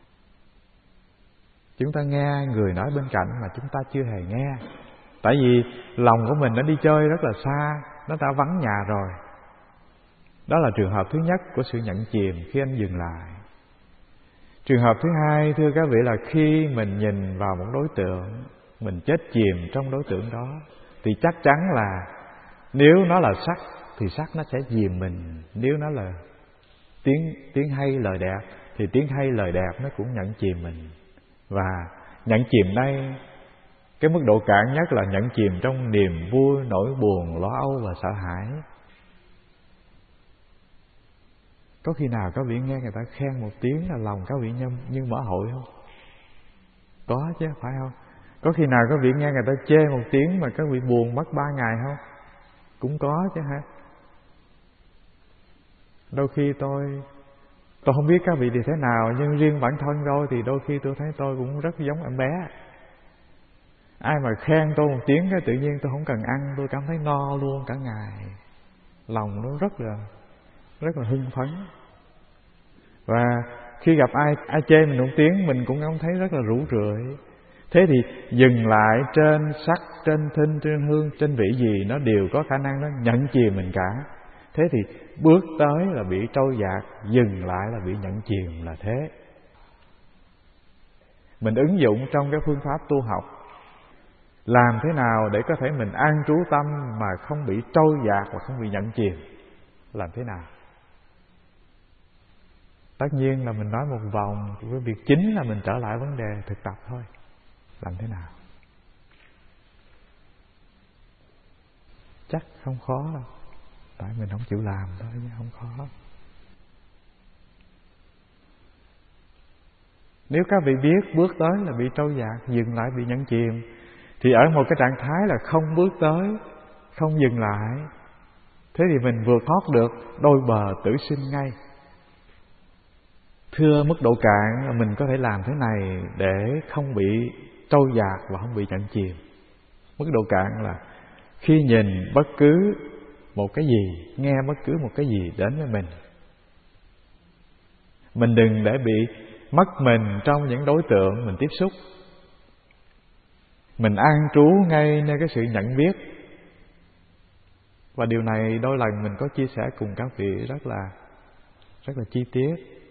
chúng ta nghe người nói bên cạnh mà chúng ta chưa hề nghe. Tại vì lòng của mình nó đi chơi rất là xa, nó đã vắng nhà rồi. Đó là trường hợp thứ nhất của sự nhận chìm khi anh dừng lại. Trường hợp thứ hai, thưa các vị, là khi mình nhìn vào một đối tượng, mình chết chìm trong đối tượng đó, thì chắc chắn là nếu nó là sắc thì sắc nó sẽ dìm mình. Nếu nó là tiếng, tiếng hay lời đẹp thì tiếng hay lời đẹp nó cũng nhận chìm mình. Và nhận chìm đây, cái mức độ cạn nhất là nhận chìm trong niềm vui, nỗi buồn, lo âu và sợ hãi. Có khi nào các vị nghe người ta khen một tiếng là lòng các vị như, như mở hội không? Có chứ, phải không? Có khi nào các vị nghe người ta chê một tiếng mà các vị buồn mất ba ngày không? Cũng có chứ hả? Đôi khi tôi Tôi không biết các vị thì thế nào, nhưng riêng bản thân tôi thì đôi khi tôi thấy tôi cũng rất giống em bé. Ai mà khen tôi một tiếng cái tự nhiên tôi không cần ăn, tôi cảm thấy no luôn cả ngày. Lòng nó rất là rất là hưng phấn. Và khi gặp ai ai chê mình một tiếng, mình cũng cảm thấy rất là rũ rượi. Thế thì dừng lại trên sắc, trên thinh, trên hương, trên vị gì, nó đều có khả năng nó nhận chìm mình cả. Thế thì bước tới là bị trôi dạt, dừng lại là bị nhận chìm, là thế. Mình ứng dụng trong cái phương pháp tu học, làm thế nào để có thể mình an trú tâm mà không bị trôi dạt và không bị nhận chìm, làm thế nào? Tất nhiên là mình nói một vòng, cái việc chính là mình trở lại vấn đề thực tập thôi. Làm thế nào? Chắc không khó đâu, tại mình không chịu làm thôi chứ không khó. Nếu các vị biết bước tới là bị trôi dạt, dừng lại bị nhấn chìm, thì ở một cái trạng thái là không bước tới, không dừng lại, thế thì mình vừa thoát được đôi bờ tử sinh ngay. Thưa mức độ cạn là mình có thể làm thế này để không bị trôi dạt và không bị nhấn chìm. Mức độ cạn là khi nhìn bất cứ một cái gì, nghe bất cứ một cái gì đến với mình, mình đừng để bị mất mình trong những đối tượng mình tiếp xúc. Mình an trú ngay nơi cái sự nhận biết. Và điều này đôi lần mình có chia sẻ cùng các vị rất là rất là chi tiết.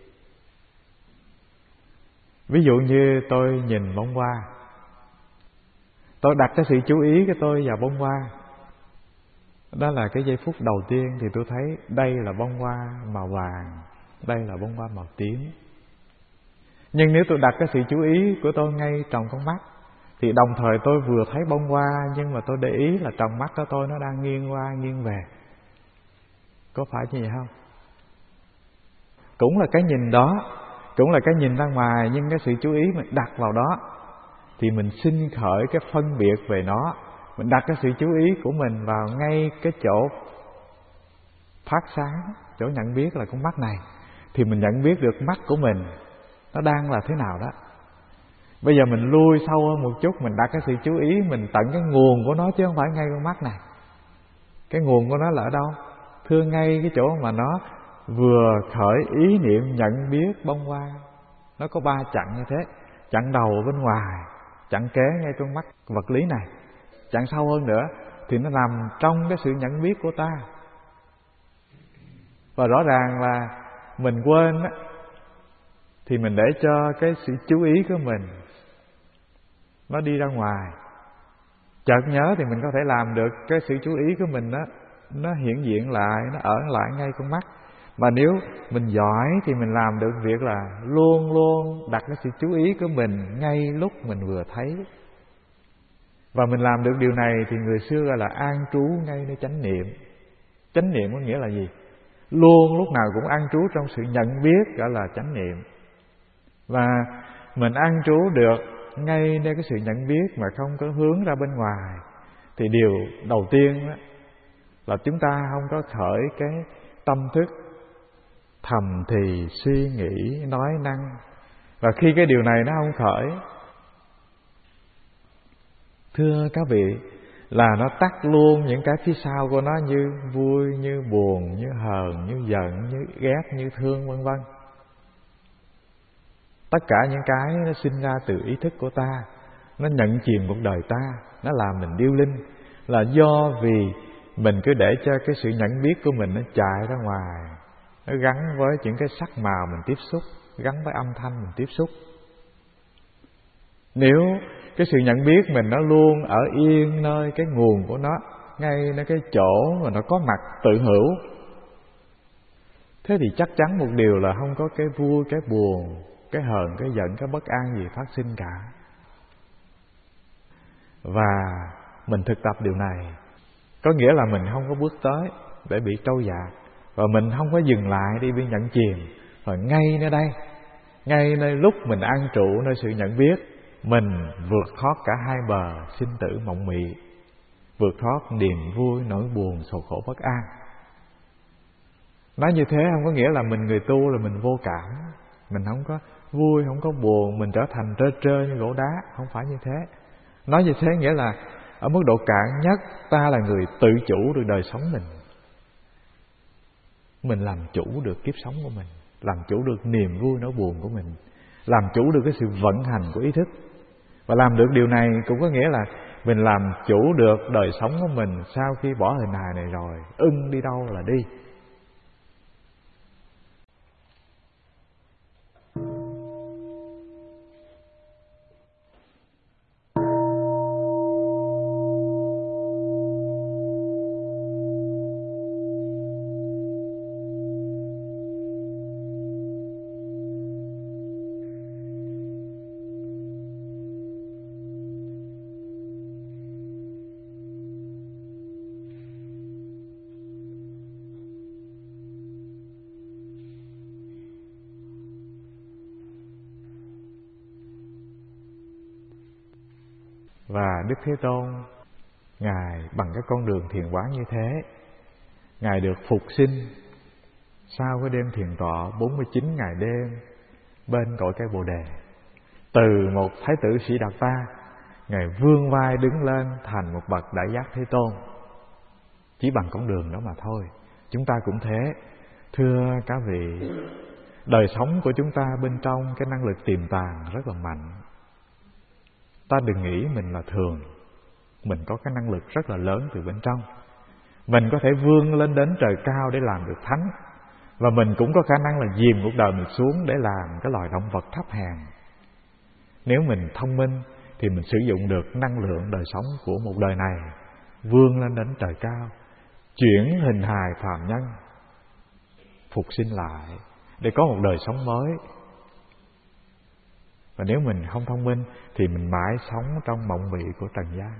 Ví dụ như tôi nhìn bông hoa, tôi đặt cái sự chú ý của tôi vào bông hoa. Đó là cái giây phút đầu tiên thì tôi thấy đây là bông hoa màu vàng, đây là bông hoa màu tím. Nhưng nếu tôi đặt cái sự chú ý của tôi ngay trong con mắt, thì đồng thời tôi vừa thấy bông hoa, nhưng mà tôi để ý là trong mắt của tôi nó đang nghiêng qua nghiêng về. Có phải như vậy không? Cũng là cái nhìn đó, cũng là cái nhìn ra ngoài, nhưng cái sự chú ý mình đặt vào đó thì mình sinh khởi cái phân biệt về nó. Mình đặt cái sự chú ý của mình vào ngay cái chỗ phát sáng, chỗ nhận biết là con mắt này, thì mình nhận biết được mắt của mình nó đang là thế nào đó. Bây giờ mình lui sâu hơn một chút, mình đặt cái sự chú ý mình tận cái nguồn của nó, chứ không phải ngay con mắt này. Cái nguồn của nó là ở đâu? Thưa, ngay cái chỗ mà nó vừa khởi ý niệm nhận biết bông hoa. Nó có ba chặng như thế. Chặng đầu ở bên ngoài, chặng kế ngay trong mắt vật lý này, chặng sâu hơn nữa thì nó nằm trong cái sự nhận biết của ta. Và rõ ràng là mình quên á, thì mình để cho cái sự chú ý của mình nó đi ra ngoài. Chợt nhớ thì mình có thể làm được cái sự chú ý của mình đó, nó hiện diện lại, nó ở lại ngay con mắt. Mà nếu mình giỏi thì mình làm được việc là luôn luôn đặt cái sự chú ý của mình ngay lúc mình vừa thấy. Và mình làm được điều này thì người xưa gọi là an trú ngay nơi chánh niệm. Chánh niệm có nghĩa là gì? Luôn lúc nào cũng an trú trong sự nhận biết, gọi là chánh niệm. Và mình an trú được ngay nơi cái sự nhận biết mà không có hướng ra bên ngoài, thì điều đầu tiên đó là chúng ta không có khởi cái tâm thức thầm thì suy nghĩ nói năng. Và khi cái điều này nó không khởi, thưa các vị, là nó tắt luôn những cái phía sau của nó, như vui, như buồn, như hờn, như giận, như ghét, như thương, vân vân. Tất cả những cái nó sinh ra từ ý thức của ta, nó nhận chìm cuộc đời ta, nó làm mình điêu linh, là do vì mình cứ để cho cái sự nhận biết của mình nó chạy ra ngoài, nó gắn với những cái sắc màu mình tiếp xúc, gắn với âm thanh mình tiếp xúc. Nếu cái sự nhận biết mình nó luôn ở yên nơi cái nguồn của nó, ngay nơi cái chỗ mà nó có mặt tự hữu, thế thì chắc chắn một điều là không có cái vui, cái buồn, cái hờn, cái giận, cái bất an gì phát sinh cả. Và mình thực tập điều này có nghĩa là mình không có bước tới để bị trôi dạt, và mình không có dừng lại đi bị nhận chìm. Và ngay nơi đây, ngay nơi lúc mình an trụ nơi sự nhận biết, mình vượt thoát cả hai bờ sinh tử mộng mị, vượt thoát niềm vui, nỗi buồn, sầu khổ, bất an. Nói như thế không có nghĩa là mình người tu là mình vô cảm, mình không có vui, không có buồn, mình trở thành trơ trơ như gỗ đá. Không phải như thế. Nói như thế nghĩa là ở mức độ cạn nhất, ta là người tự chủ được đời sống mình. Mình làm chủ được kiếp sống của mình, làm chủ được niềm vui, nỗi buồn của mình, làm chủ được cái sự vận hành của ý thức. Và làm được điều này cũng có nghĩa là mình làm chủ được đời sống của mình sau khi bỏ hình hài này rồi, ưng đi đâu là đi. Và Đức Thế Tôn, Ngài bằng cái con đường thiền quán như thế, Ngài được phục sinh sau cái đêm thiền tọa bốn mươi chín ngày đêm bên cội cây Bồ Đề. Từ một thái tử Sĩ Đạt Ta, Ngài vươn vai đứng lên thành một bậc Đại Giác Thế Tôn, chỉ bằng con đường đó mà thôi. Chúng ta cũng thế. Thưa các vị, đời sống của chúng ta bên trong cái năng lực tiềm tàng rất là mạnh. Ta đừng nghĩ mình là thường. Mình có cái năng lực rất là lớn từ bên trong. Mình có thể vươn lên đến trời cao để làm được thánh. Và mình cũng có khả năng là dìm cuộc đời mình xuống để làm cái loài động vật thấp hèn. Nếu mình thông minh thì mình sử dụng được năng lượng đời sống của một đời này, vươn lên đến trời cao, chuyển hình hài phàm nhân, phục sinh lại để có một đời sống mới. Và nếu mình không thông minh thì mình mãi sống trong mộng mị của trần gian.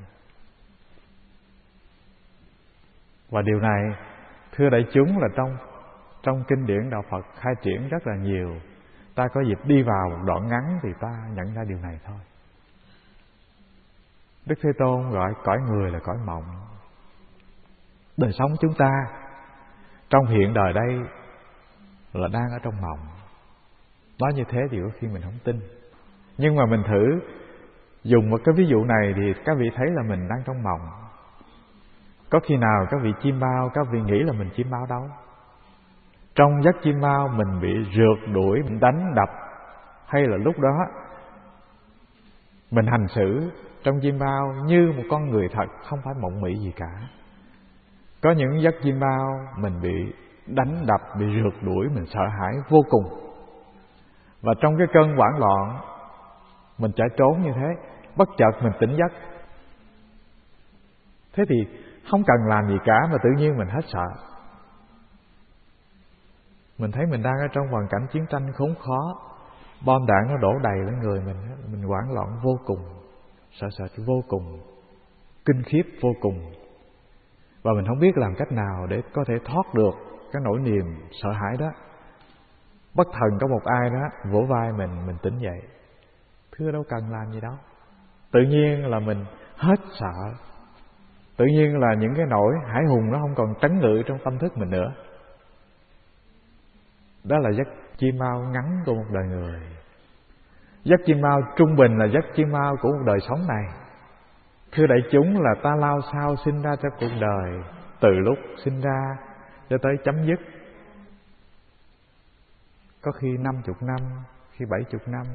Và điều này, thưa đại chúng, là trong trong kinh điển đạo Phật khai triển rất là nhiều. Ta có dịp đi vào một đoạn ngắn thì ta nhận ra điều này thôi. Đức Thế Tôn gọi cõi người là cõi mộng. Đời sống chúng ta trong hiện đời đây là đang ở trong mộng. Nói như thế thì có khi mình không tin. Nhưng mà mình thử dùng một cái ví dụ này thì các vị thấy là mình đang trong mộng. Có khi nào các vị chim bao, các vị nghĩ là mình chim bao đâu. Trong giấc chim bao mình bị rượt đuổi, mình đánh đập, hay là lúc đó mình hành xử trong chim bao như một con người thật, không phải mộng mị gì cả. Có những giấc chim bao mình bị đánh đập, bị rượt đuổi, mình sợ hãi vô cùng. Và trong cái cơn hoảng loạn mình chạy trốn như thế, bất chợt mình tỉnh giấc. Thế thì không cần làm gì cả mà tự nhiên mình hết sợ. Mình thấy mình đang ở trong hoàn cảnh chiến tranh khốn khó, bom đạn nó đổ đầy lên người mình, mình hoảng loạn vô cùng, sợ sệt vô cùng, kinh khiếp vô cùng. Và mình không biết làm cách nào để có thể thoát được cái nỗi niềm sợ hãi đó. Bất thần có một ai đó vỗ vai mình, mình tỉnh dậy. Thưa đâu cần làm gì đâu. Tự nhiên là mình hết sợ. Tự nhiên là những cái nỗi hãi hùng nó không còn trấn ngự trong tâm thức mình nữa. Đó là giấc chim bao ngắn của một đời người. Giấc chim bao trung bình là giấc chim bao của một đời sống này. Thưa đại chúng, là ta lao sao sinh ra trong cuộc đời, từ lúc sinh ra cho tới chấm dứt. Có khi năm chục năm, khi bảy chục năm.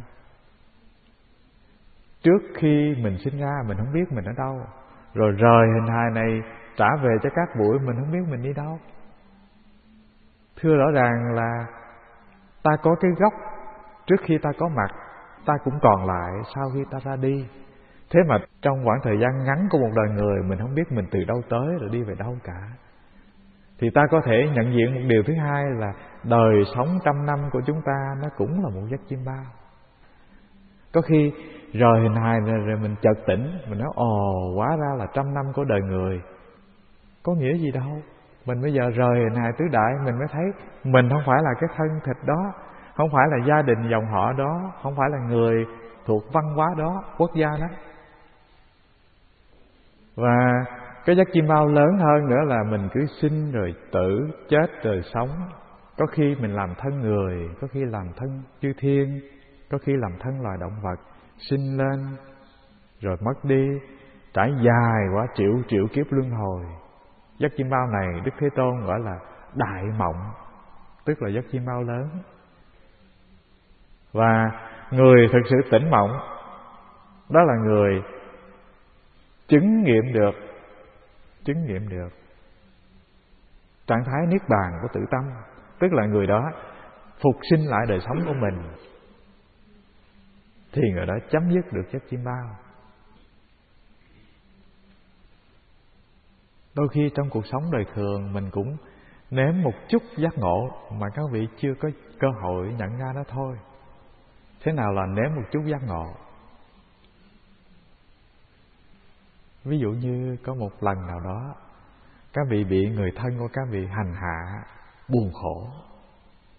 Trước khi mình sinh ra mình không biết mình ở đâu. Rồi rời hình hài này trả về cho các bụi, mình không biết mình đi đâu. Thưa rõ ràng là ta có cái gốc trước khi ta có mặt, ta cũng còn lại sau khi ta ra đi. Thế mà trong khoảng thời gian ngắn của một đời người, mình không biết mình từ đâu tới rồi đi về đâu cả. Thì ta có thể nhận diện một điều thứ hai là đời sống trăm năm của chúng ta nó cũng là một giấc chim bao. Có khi rời hình hài rồi, rồi mình chợt tỉnh, mình nói ồ, hóa ra là trăm năm của đời người. Có nghĩa gì đâu. Mình bây giờ rời hình hài tứ đại, mình mới thấy mình không phải là cái thân thịt đó, không phải là gia đình dòng họ đó, không phải là người thuộc văn hóa đó, quốc gia đó. Và cái giấc chim bao lớn hơn nữa là mình cứ sinh rồi tử, chết rồi sống. Có khi mình làm thân người, có khi làm thân chư thiên, có khi làm thân loài động vật, sinh lên rồi mất đi, trải dài quá triệu triệu kiếp luân hồi. Giấc chim bao này Đức Thế Tôn gọi là đại mộng, tức là giấc chim bao lớn. Và người thực sự tỉnh mộng, đó là người chứng nghiệm được chứng nghiệm được trạng thái niết bàn của tự tâm, tức là người đó phục sinh lại đời sống của mình, thì người đó chấm dứt được giấc chim bao. Đôi khi trong cuộc sống đời thường mình cũng nếm một chút giác ngộ mà các vị chưa có cơ hội nhận ra đó thôi. Thế nào là nếm một chút giác ngộ? Ví dụ như có một lần nào đó các vị bị người thân của các vị hành hạ, buồn khổ,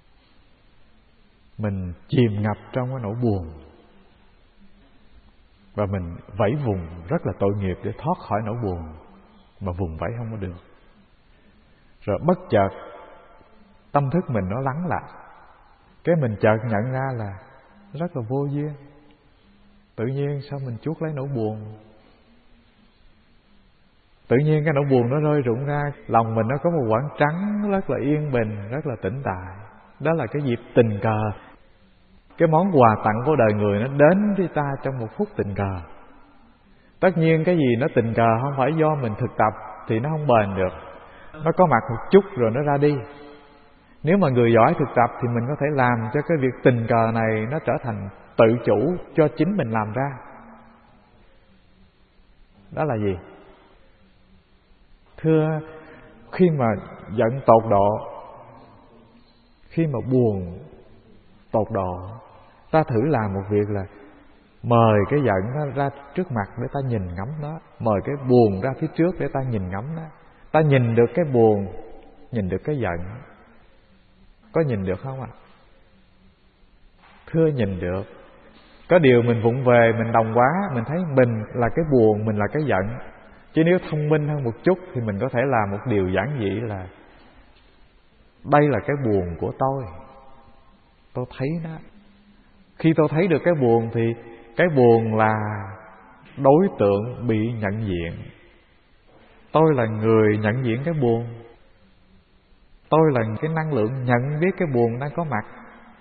mình chìm ngập trong cái nỗi buồn. Và mình vẫy vùng rất là tội nghiệp để thoát khỏi nỗi buồn, mà vùng vẫy không có được. Rồi bất chợt tâm thức mình nó lắng lại, cái mình chợt nhận ra là rất là vô duyên. Tự nhiên sao mình chuốc lấy nỗi buồn, tự nhiên cái nỗi buồn nó rơi rụng ra, lòng mình nó có một khoảng trắng rất là yên bình, rất là tĩnh tại. Đó là cái dịp tình cờ. Cái món quà tặng của đời người nó đến với ta trong một phút tình cờ. Tất nhiên cái gì nó tình cờ không phải do mình thực tập thì nó không bền được. Nó có mặt một chút rồi nó ra đi. Nếu mà người giỏi thực tập thì mình có thể làm cho cái việc tình cờ này nó trở thành tự chủ cho chính mình làm ra. Đó là gì? Thưa, khi mà giận tột độ, khi mà buồn tột độ, ta thử làm một việc là mời cái giận nó ra trước mặt để ta nhìn ngắm nó, mời cái buồn ra phía trước để ta nhìn ngắm nó. Ta nhìn được cái buồn, nhìn được cái giận. Có nhìn được không ạ? À? Thưa, nhìn được. Có điều mình vụng về, mình đồng quá, mình thấy mình là cái buồn, mình là cái giận. Chứ nếu thông minh hơn một chút thì mình có thể làm một điều giản dị là đây là cái buồn của tôi, tôi thấy nó. Khi tôi thấy được cái buồn thì cái buồn là đối tượng bị nhận diện. Tôi là người nhận diện cái buồn. Tôi là cái năng lượng nhận biết cái buồn đang có mặt.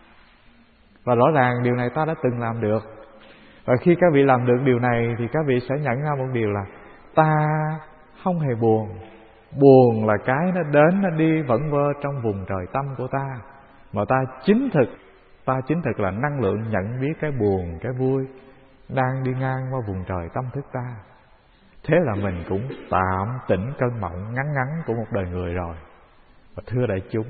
Và rõ ràng điều này ta đã từng làm được. Và khi các vị làm được điều này thì các vị sẽ nhận ra một điều là ta không hề buồn. Buồn là cái nó đến, nó đi vẩn vơ trong vùng trời tâm của ta. Mà ta chính thực, ta chính thực là năng lượng nhận biết cái buồn, cái vui đang đi ngang qua vùng trời tâm thức ta. Thế là mình cũng tạm tỉnh cơn mộng ngắn ngắn của một đời người rồi. Và thưa đại chúng,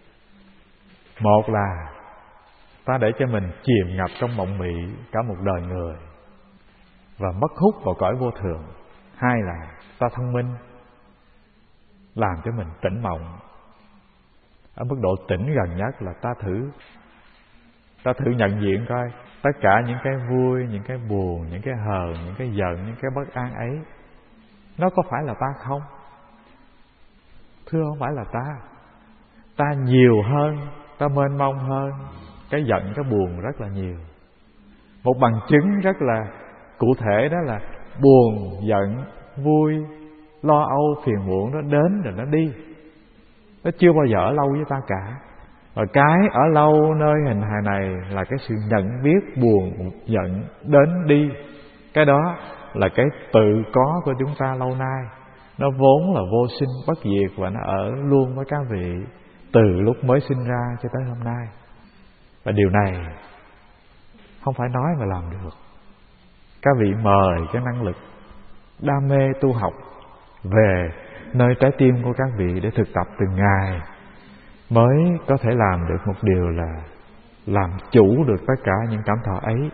một là ta để cho mình chìm ngập trong mộng mị cả một đời người và mất hút vào cõi vô thường. Hai là ta thông minh, làm cho mình tỉnh mộng. Ở mức độ tỉnh gần nhất là ta thử Ta thử nhận diện coi tất cả những cái vui, những cái buồn, những cái hờn, những cái giận, những cái bất an ấy, nó có phải là ta không? Thưa, không phải là ta. Ta nhiều hơn, ta mênh mông hơn. Cái giận, cái buồn rất là nhiều. Một bằng chứng rất là cụ thể đó là buồn, giận, vui, lo âu, phiền muộn nó đến rồi nó đi. Nó chưa bao giờ ở lâu với ta cả. Và cái ở lâu nơi hình hài này là cái sự nhận biết buồn, giận, đến đi. Cái đó là cái tự có của chúng ta lâu nay. Nó vốn là vô sinh, bất diệt và nó ở luôn với các vị từ lúc mới sinh ra cho tới hôm nay. Và điều này không phải nói mà làm được. Các vị mời cái năng lực đam mê tu học về nơi trái tim của các vị để thực tập từng ngày, mới có thể làm được một điều là làm chủ được tất cả những cảm thọ ấy.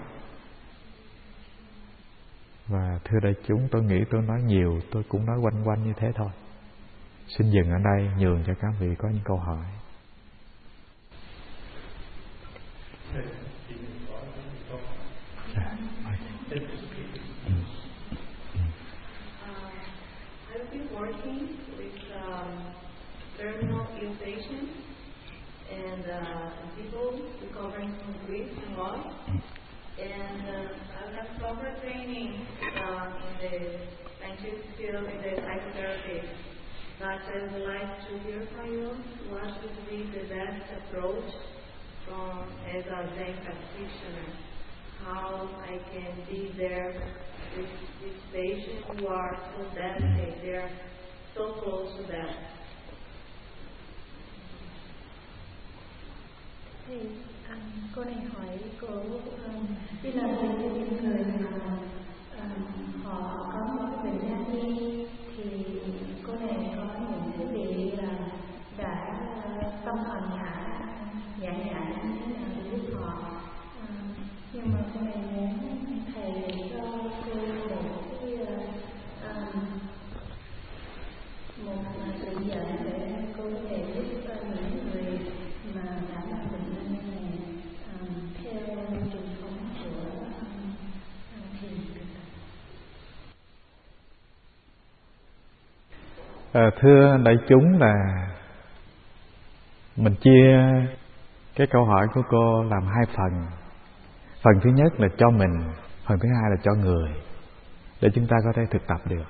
Và thưa đại chúng, tôi nghĩ tôi nói nhiều, tôi cũng nói quanh quanh như thế thôi. Xin dừng ở đây, nhường cho các vị có những câu hỏi. Terminal ill patients and uh, people recovering from grief and loss. And uh, I have proper training uh, in the scientific field, in the psychotherapy. But I would like to hear from you what would be the best approach from as a Zen practitioner. How I can be there with these patients who are so delicate, they are so close to death. Thì um, cô này hỏi cô um, đi làm việc với những người mà um, họ có một bệnh nan y, thì cô này có những cái vị là đã uh, tâm hoàn nhã giải nhã như thế nào để giúp họ. Um, nhưng mà cô này muốn thầy cho cô một cái uh, um, một sự dẫn để cô có thể giúp uh, những người mà đã mắc bệnh nan y này um, theo truyền thống của À, thưa đại chúng, là mình chia cái câu hỏi của cô làm hai phần. Phần thứ nhất là cho mình, phần thứ hai là cho người, để chúng ta có thể thực tập được.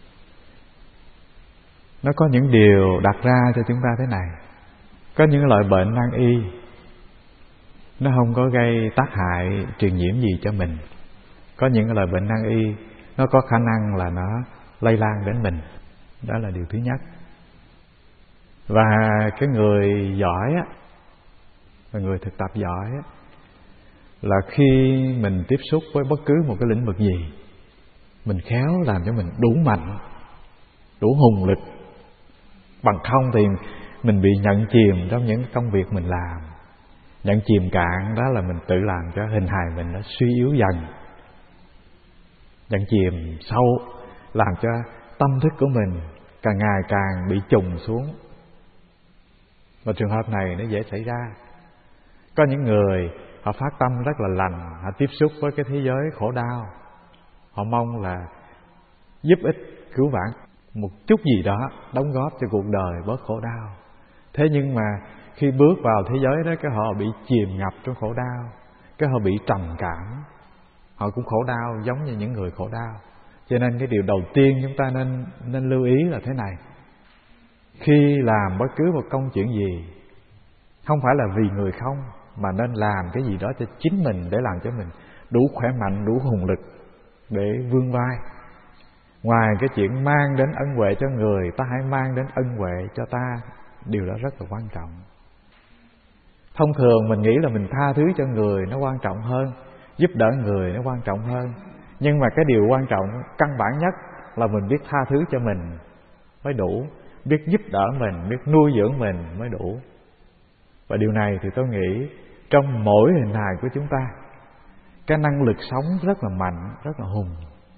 Nó có những điều đặt ra cho chúng ta thế này. Có những loại bệnh nan y, nó không có gây tác hại truyền nhiễm gì cho mình. Có những loại bệnh nan y, nó có khả năng là nó lây lan đến mình. Đó là điều thứ nhất. Và cái người giỏi á, là người thực tập giỏi á, là khi mình tiếp xúc với bất cứ một cái lĩnh vực gì, mình khéo làm cho mình đủ mạnh, đủ hùng lực. Bằng không thì mình bị nhận chìm trong những công việc mình làm. Nhận chìm cạn đó là mình tự làm cho hình hài mình nó suy yếu dần. Nhận chìm sâu làm cho tâm thức của mình càng ngày càng bị trùng xuống. Và trường hợp này nó dễ xảy ra. Có những người họ phát tâm rất là lành, họ tiếp xúc với cái thế giới khổ đau, họ mong là giúp ích cứu vãn một chút gì đó, đóng góp cho cuộc đời bớt khổ đau. Thế nhưng mà khi bước vào thế giới đó, cái họ bị chìm ngập trong khổ đau, cái họ bị trầm cảm, họ cũng khổ đau giống như những người khổ đau. Cho nên cái điều đầu tiên chúng ta nên nên lưu ý là thế này: khi làm bất cứ một công chuyện gì, không phải là vì người không, mà nên làm cái gì đó cho chính mình, để làm cho mình đủ khỏe mạnh, đủ hùng lực để vươn vai. Ngoài cái chuyện mang đến ân huệ cho người, ta hãy mang đến ân huệ cho ta. Điều đó rất là quan trọng. Thông thường mình nghĩ là mình tha thứ cho người nó quan trọng hơn, giúp đỡ người nó quan trọng hơn. Nhưng mà cái điều quan trọng, căn bản nhất là mình biết tha thứ cho mình mới đủ, biết giúp đỡ mình, biết nuôi dưỡng mình mới đủ. Và điều này thì tôi nghĩ trong mỗi hình hài của chúng ta, cái năng lực sống rất là mạnh, rất là hùng.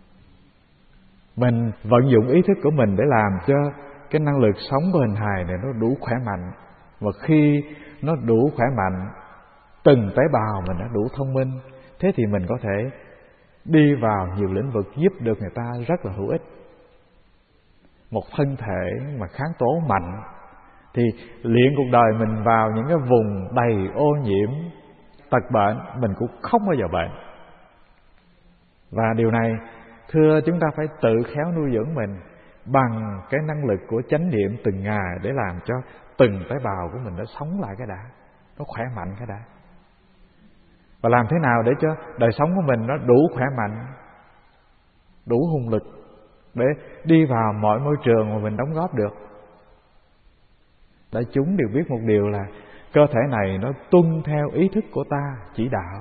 Mình vận dụng ý thức của mình để làm cho cái năng lực sống của hình hài này nó đủ khỏe mạnh. Và khi nó đủ khỏe mạnh, từng tế bào mình đã đủ thông minh, thế thì mình có thể đi vào nhiều lĩnh vực giúp được người ta rất là hữu ích. Một thân thể mà kháng tố mạnh thì luyện cuộc đời mình vào những cái vùng đầy ô nhiễm, tật bệnh, mình cũng không bao giờ bệnh. Và điều này thưa chúng ta phải tự khéo nuôi dưỡng mình bằng cái năng lực của chánh niệm từng ngày, để làm cho từng tế bào của mình nó sống lại cái đã, nó khỏe mạnh cái đã. Và làm thế nào để cho đời sống của mình nó đủ khỏe mạnh, đủ hùng lực để đi vào mọi môi trường mà mình đóng góp được. Đại chúng đều biết một điều là cơ thể này nó tuân theo ý thức của ta chỉ đạo.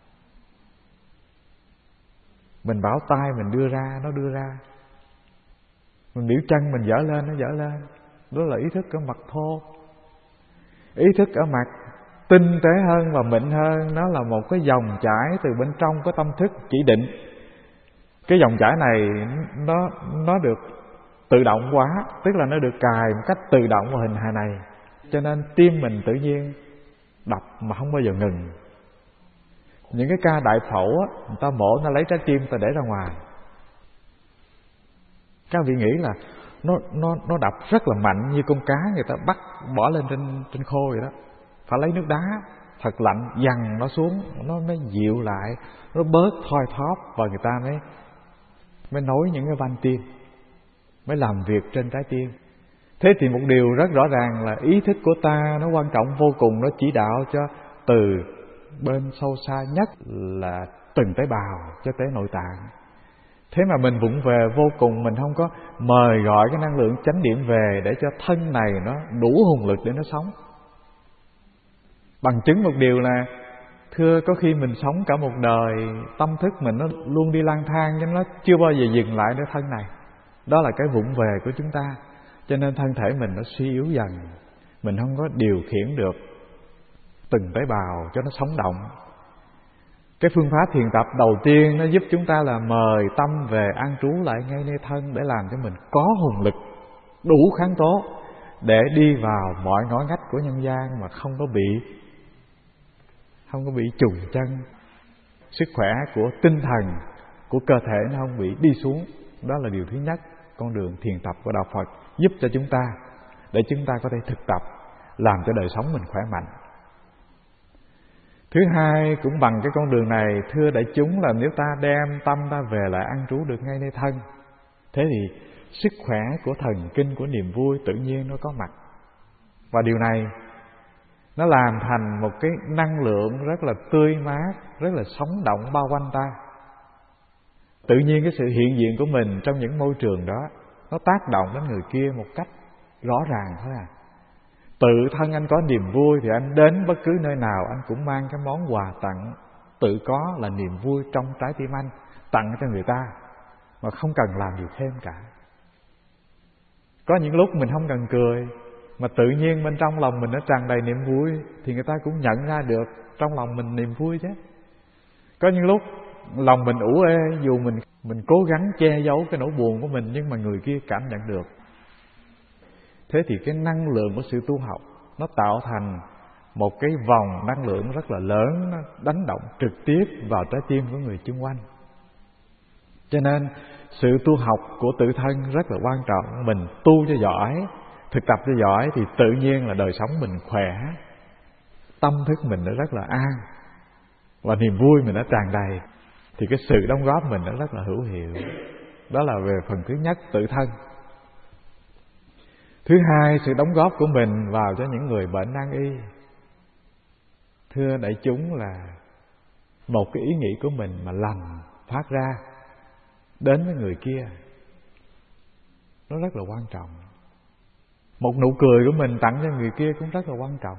Mình bảo tay mình đưa ra, nó đưa ra. Mình biểu chân mình dở lên, nó dở lên. Đó là ý thức ở mặt thô. Ý thức ở mặt tinh tế hơn và mịn hơn, nó là một cái dòng chảy từ bên trong có tâm thức chỉ định. Cái dòng chảy này nó nó được tự động quá, tức là nó được cài một cách tự động vào hình hài này. Cho nên tim mình tự nhiên đập mà không bao giờ ngừng. Những cái ca đại phẫu á, người ta mổ, người ta lấy trái tim, người ta để ra ngoài. Các vị nghĩ là nó nó nó đập rất là mạnh, như con cá người ta bắt bỏ lên trên trên khô vậy đó. Phải lấy nước đá thật lạnh dằn nó xuống, nó mới dịu lại, nó bớt thoi thóp, và người ta mới mới nối những cái van tim, mới làm việc trên trái tim. Thế thì một điều rất rõ ràng là ý thức của ta nó quan trọng vô cùng, nó chỉ đạo cho từ bên sâu xa nhất là từng tế bào cho tới nội tạng. Thế mà mình vụng về vô cùng, mình không có mời gọi cái năng lượng chánh niệm về để cho thân này nó đủ hùng lực để nó sống. Bằng chứng một điều là, thưa, có khi mình sống cả một đời, tâm thức mình nó luôn đi lang thang, nhưng nó chưa bao giờ dừng lại nơi thân này. Đó là cái vụng về của chúng ta. Cho nên thân thể mình nó suy yếu dần, mình không có điều khiển được từng tế bào cho nó sống động. Cái phương pháp thiền tập đầu tiên nó giúp chúng ta là mời tâm về an trú lại ngay nơi thân, để làm cho mình có hùng lực, đủ kháng tố để đi vào mọi ngõ ngách của nhân gian mà không có bị không có bị trùng chân. Sức khỏe của tinh thần, của cơ thể nó không bị đi xuống. Đó là điều thứ nhất. con đường thiền tập của Đạo Phật, giúp cho chúng ta để chúng ta có thể thực tập làm cho đời sống mình khỏe mạnh. Thứ hai, cũng bằng cái con đường này, thưa đại chúng, là nếu ta đem tâm ta về lại an trú được ngay nơi thân, thế thì sức khỏe của thần kinh, của niềm vui tự nhiên nó có mặt. Và điều này nó làm thành một cái năng lượng rất là tươi mát, rất là sống động bao quanh ta. Tự nhiên cái sự hiện diện của mình trong những môi trường đó nó tác động đến người kia một cách rõ ràng thôi à. Tự thân anh có niềm vui thì anh đến bất cứ nơi nào anh cũng mang cái món quà tặng tự có là niềm vui trong trái tim anh, tặng cho người ta mà không cần làm gì thêm cả. Có những lúc mình không cần cười mà tự nhiên bên trong lòng mình nó tràn đầy niềm vui thì người ta cũng nhận ra được trong lòng mình niềm vui chứ. Có những lúc lòng mình ủ ê, dù mình mình cố gắng che giấu cái nỗi buồn của mình nhưng mà người kia cảm nhận được. Thế thì cái năng lượng của sự tu học nó tạo thành một cái vòng năng lượng rất là lớn, nó đánh động trực tiếp vào trái tim của người xung quanh. Cho nên sự tu học của tự thân rất là quan trọng. Mình tu cho giỏi, thực tập cho giỏi thì tự nhiên là đời sống mình khỏe, tâm thức mình nó rất là an và niềm vui mình nó tràn đầy. Thì cái sự đóng góp mình nó rất là hữu hiệu. Đó là về phần thứ nhất, tự thân. Thứ hai, sự đóng góp của mình vào cho những người bệnh nan y. Thưa đại chúng, là một cái ý nghĩ của mình mà lành phát ra đến với người kia, nó rất là quan trọng. Một nụ cười của mình tặng cho người kia cũng rất là quan trọng.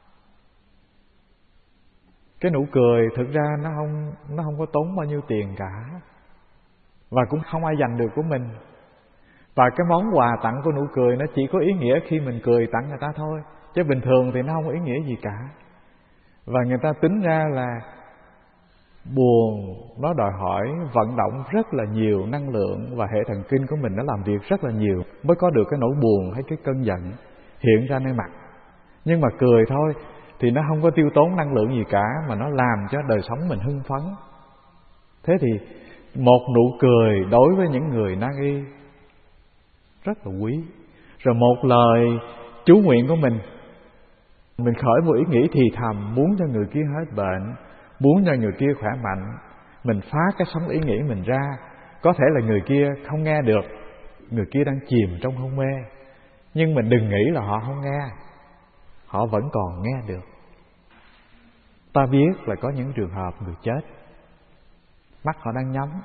Cái nụ cười thực ra nó không nó không có tốn bao nhiêu tiền cả, và cũng không ai giành được của mình. Và cái món quà tặng của nụ cười nó chỉ có ý nghĩa khi mình cười tặng người ta thôi, chứ bình thường thì nó không có ý nghĩa gì cả. Và người ta tính ra là buồn nó đòi hỏi vận động rất là nhiều năng lượng, và hệ thần kinh của mình nó làm việc rất là nhiều mới có được cái nỗi buồn hay cái cơn giận hiện ra nơi mặt. Nhưng mà cười thôi thì nó không có tiêu tốn năng lượng gì cả, mà nó làm cho đời sống mình hưng phấn. Thế thì một nụ cười đối với những người nan y rất là quý. Rồi một lời chú nguyện của mình, mình khởi một ý nghĩ thì thầm muốn cho người kia hết bệnh, muốn cho người kia khỏe mạnh. Mình phá cái sống ý nghĩ mình ra. Có thể là người kia không nghe được, người kia đang chìm trong hôn mê, nhưng mình đừng nghĩ là họ không nghe, họ vẫn còn nghe được. Ta biết là có những trường hợp người chết, mắt họ đang nhắm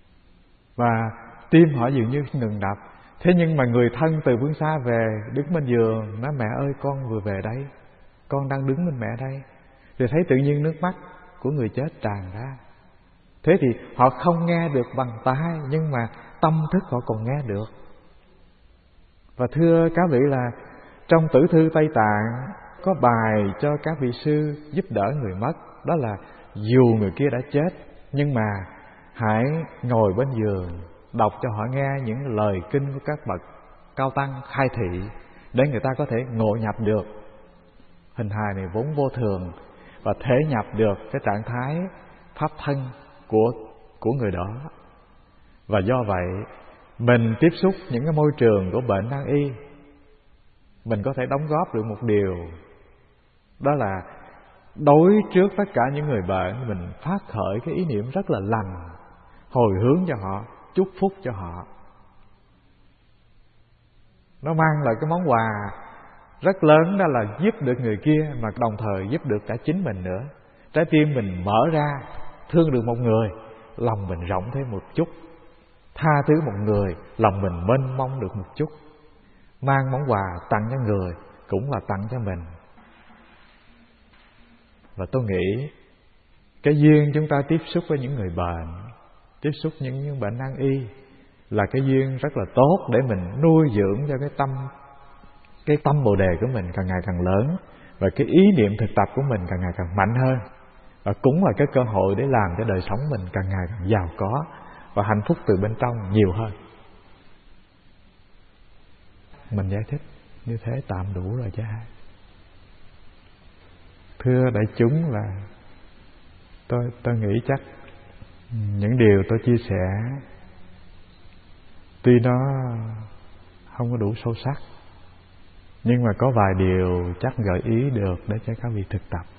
và tim họ dường như ngừng đập. Thế nhưng mà người thân từ phương xa về, đứng bên giường, nói mẹ ơi con vừa về đây, con đang đứng bên mẹ đây. Rồi thấy tự nhiên nước mắt của người chết tràn ra. Thế thì họ không nghe được bằng tai, nhưng mà tâm thức họ còn nghe được. Và thưa các vị là trong Tử Thư Tây Tạng có bài cho các vị sư giúp đỡ người mất. Đó là dù người kia đã chết, nhưng mà hãy ngồi bên giường đọc cho họ nghe những lời kinh của các bậc cao tăng khai thị, để người ta có thể ngộ nhập được hình hài này vốn vô thường, và thể nhập được cái trạng thái pháp thân của, của người đó. Và do vậy mình tiếp xúc những cái môi trường của bệnh nan y, mình có thể đóng góp được một điều, đó là đối trước tất cả những người bệnh, mình phát khởi cái ý niệm rất là lành, hồi hướng cho họ, chúc phúc cho họ. Nó mang lại cái món quà rất lớn, đó là giúp được người kia mà đồng thời giúp được cả chính mình nữa. Trái tim mình mở ra, thương được một người, lòng mình rộng thêm một chút. Tha thứ một người, lòng mình mênh mông được một chút. Mang món quà tặng cho người cũng là tặng cho mình. Và tôi nghĩ cái duyên chúng ta tiếp xúc với những người bệnh, tiếp xúc những, những bệnh nan y là cái duyên rất là tốt để mình nuôi dưỡng cho cái tâm cái tâm bồ đề của mình càng ngày càng lớn, và cái ý niệm thực tập của mình càng ngày càng mạnh hơn. Và cũng là cái cơ hội để làm cho đời sống mình càng ngày càng giàu có và hạnh phúc từ bên trong nhiều hơn. Mình giải thích như thế tạm đủ rồi chứ. Thưa đại chúng, là tôi tôi nghĩ chắc những điều tôi chia sẻ Tuy nó không có đủ sâu sắc, nhưng mà có vài điều chắc gợi ý được để cho các vị thực tập.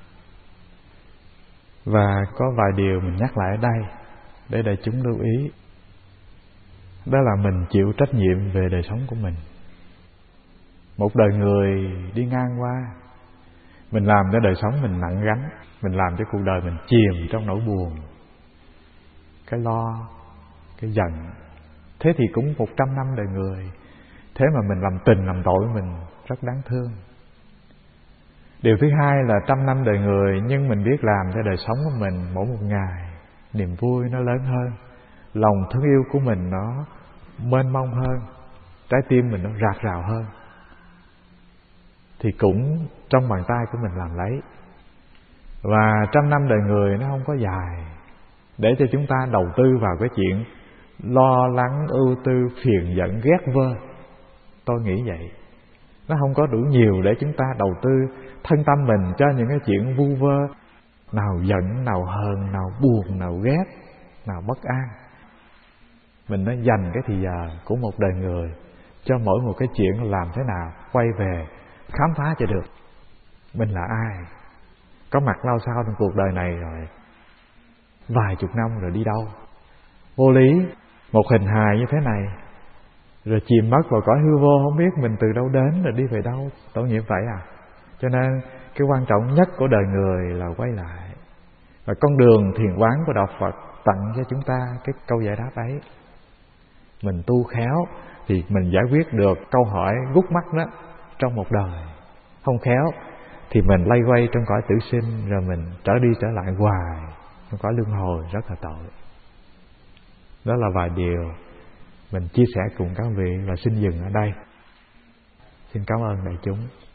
Và có vài điều mình nhắc lại ở đây để đại chúng lưu ý. Đó là mình chịu trách nhiệm về đời sống của mình. Một đời người đi ngang qua, mình làm cho đời sống mình nặng gánh, mình làm cho cuộc đời mình chìm trong nỗi buồn, cái lo, cái giận. Thế thì cũng một trăm năm đời người, thế mà mình làm tình làm tội mình rất đáng thương. Điều thứ hai là trăm năm đời người, nhưng mình biết làm cho đời sống của mình mỗi một ngày niềm vui nó lớn hơn, lòng thương yêu của mình nó mênh mông hơn, trái tim mình nó rạc rào hơn, thì cũng trong bàn tay của mình làm lấy. Và trăm năm đời người nó không có dài để cho chúng ta đầu tư vào cái chuyện lo lắng, ưu tư, phiền giận, ghét vơ. Tôi nghĩ vậy. Nó không có đủ nhiều để chúng ta đầu tư thân tâm mình cho những cái chuyện vu vơ, nào giận, nào hờn, nào buồn, nào ghét, nào bất an. Mình nên dành cái thì giờ của một đời người cho mỗi một cái chuyện làm thế nào quay về khám phá cho được mình là ai, có mặt lao sao trong cuộc đời này rồi, vài chục năm rồi đi đâu. Vô lý, một hình hài như thế này rồi chìm mất vào cõi hư vô, không biết mình từ đâu đến rồi đi về đâu. Tội nghiệp vậy à. Cho nên cái quan trọng nhất của đời người là quay lại. Và con đường thiền quán của Đạo Phật tặng cho chúng ta cái câu giải đáp ấy. Mình tu khéo thì mình giải quyết được câu hỏi gút mắt đó trong một đời. Không khéo thì mình lay quay trong cõi tử sinh, rồi mình trở đi trở lại hoài trong cõi luân hồi, rất là tội. Đó là vài điều mình chia sẻ cùng các vị và xin dừng ở đây. Xin cảm ơn đại chúng.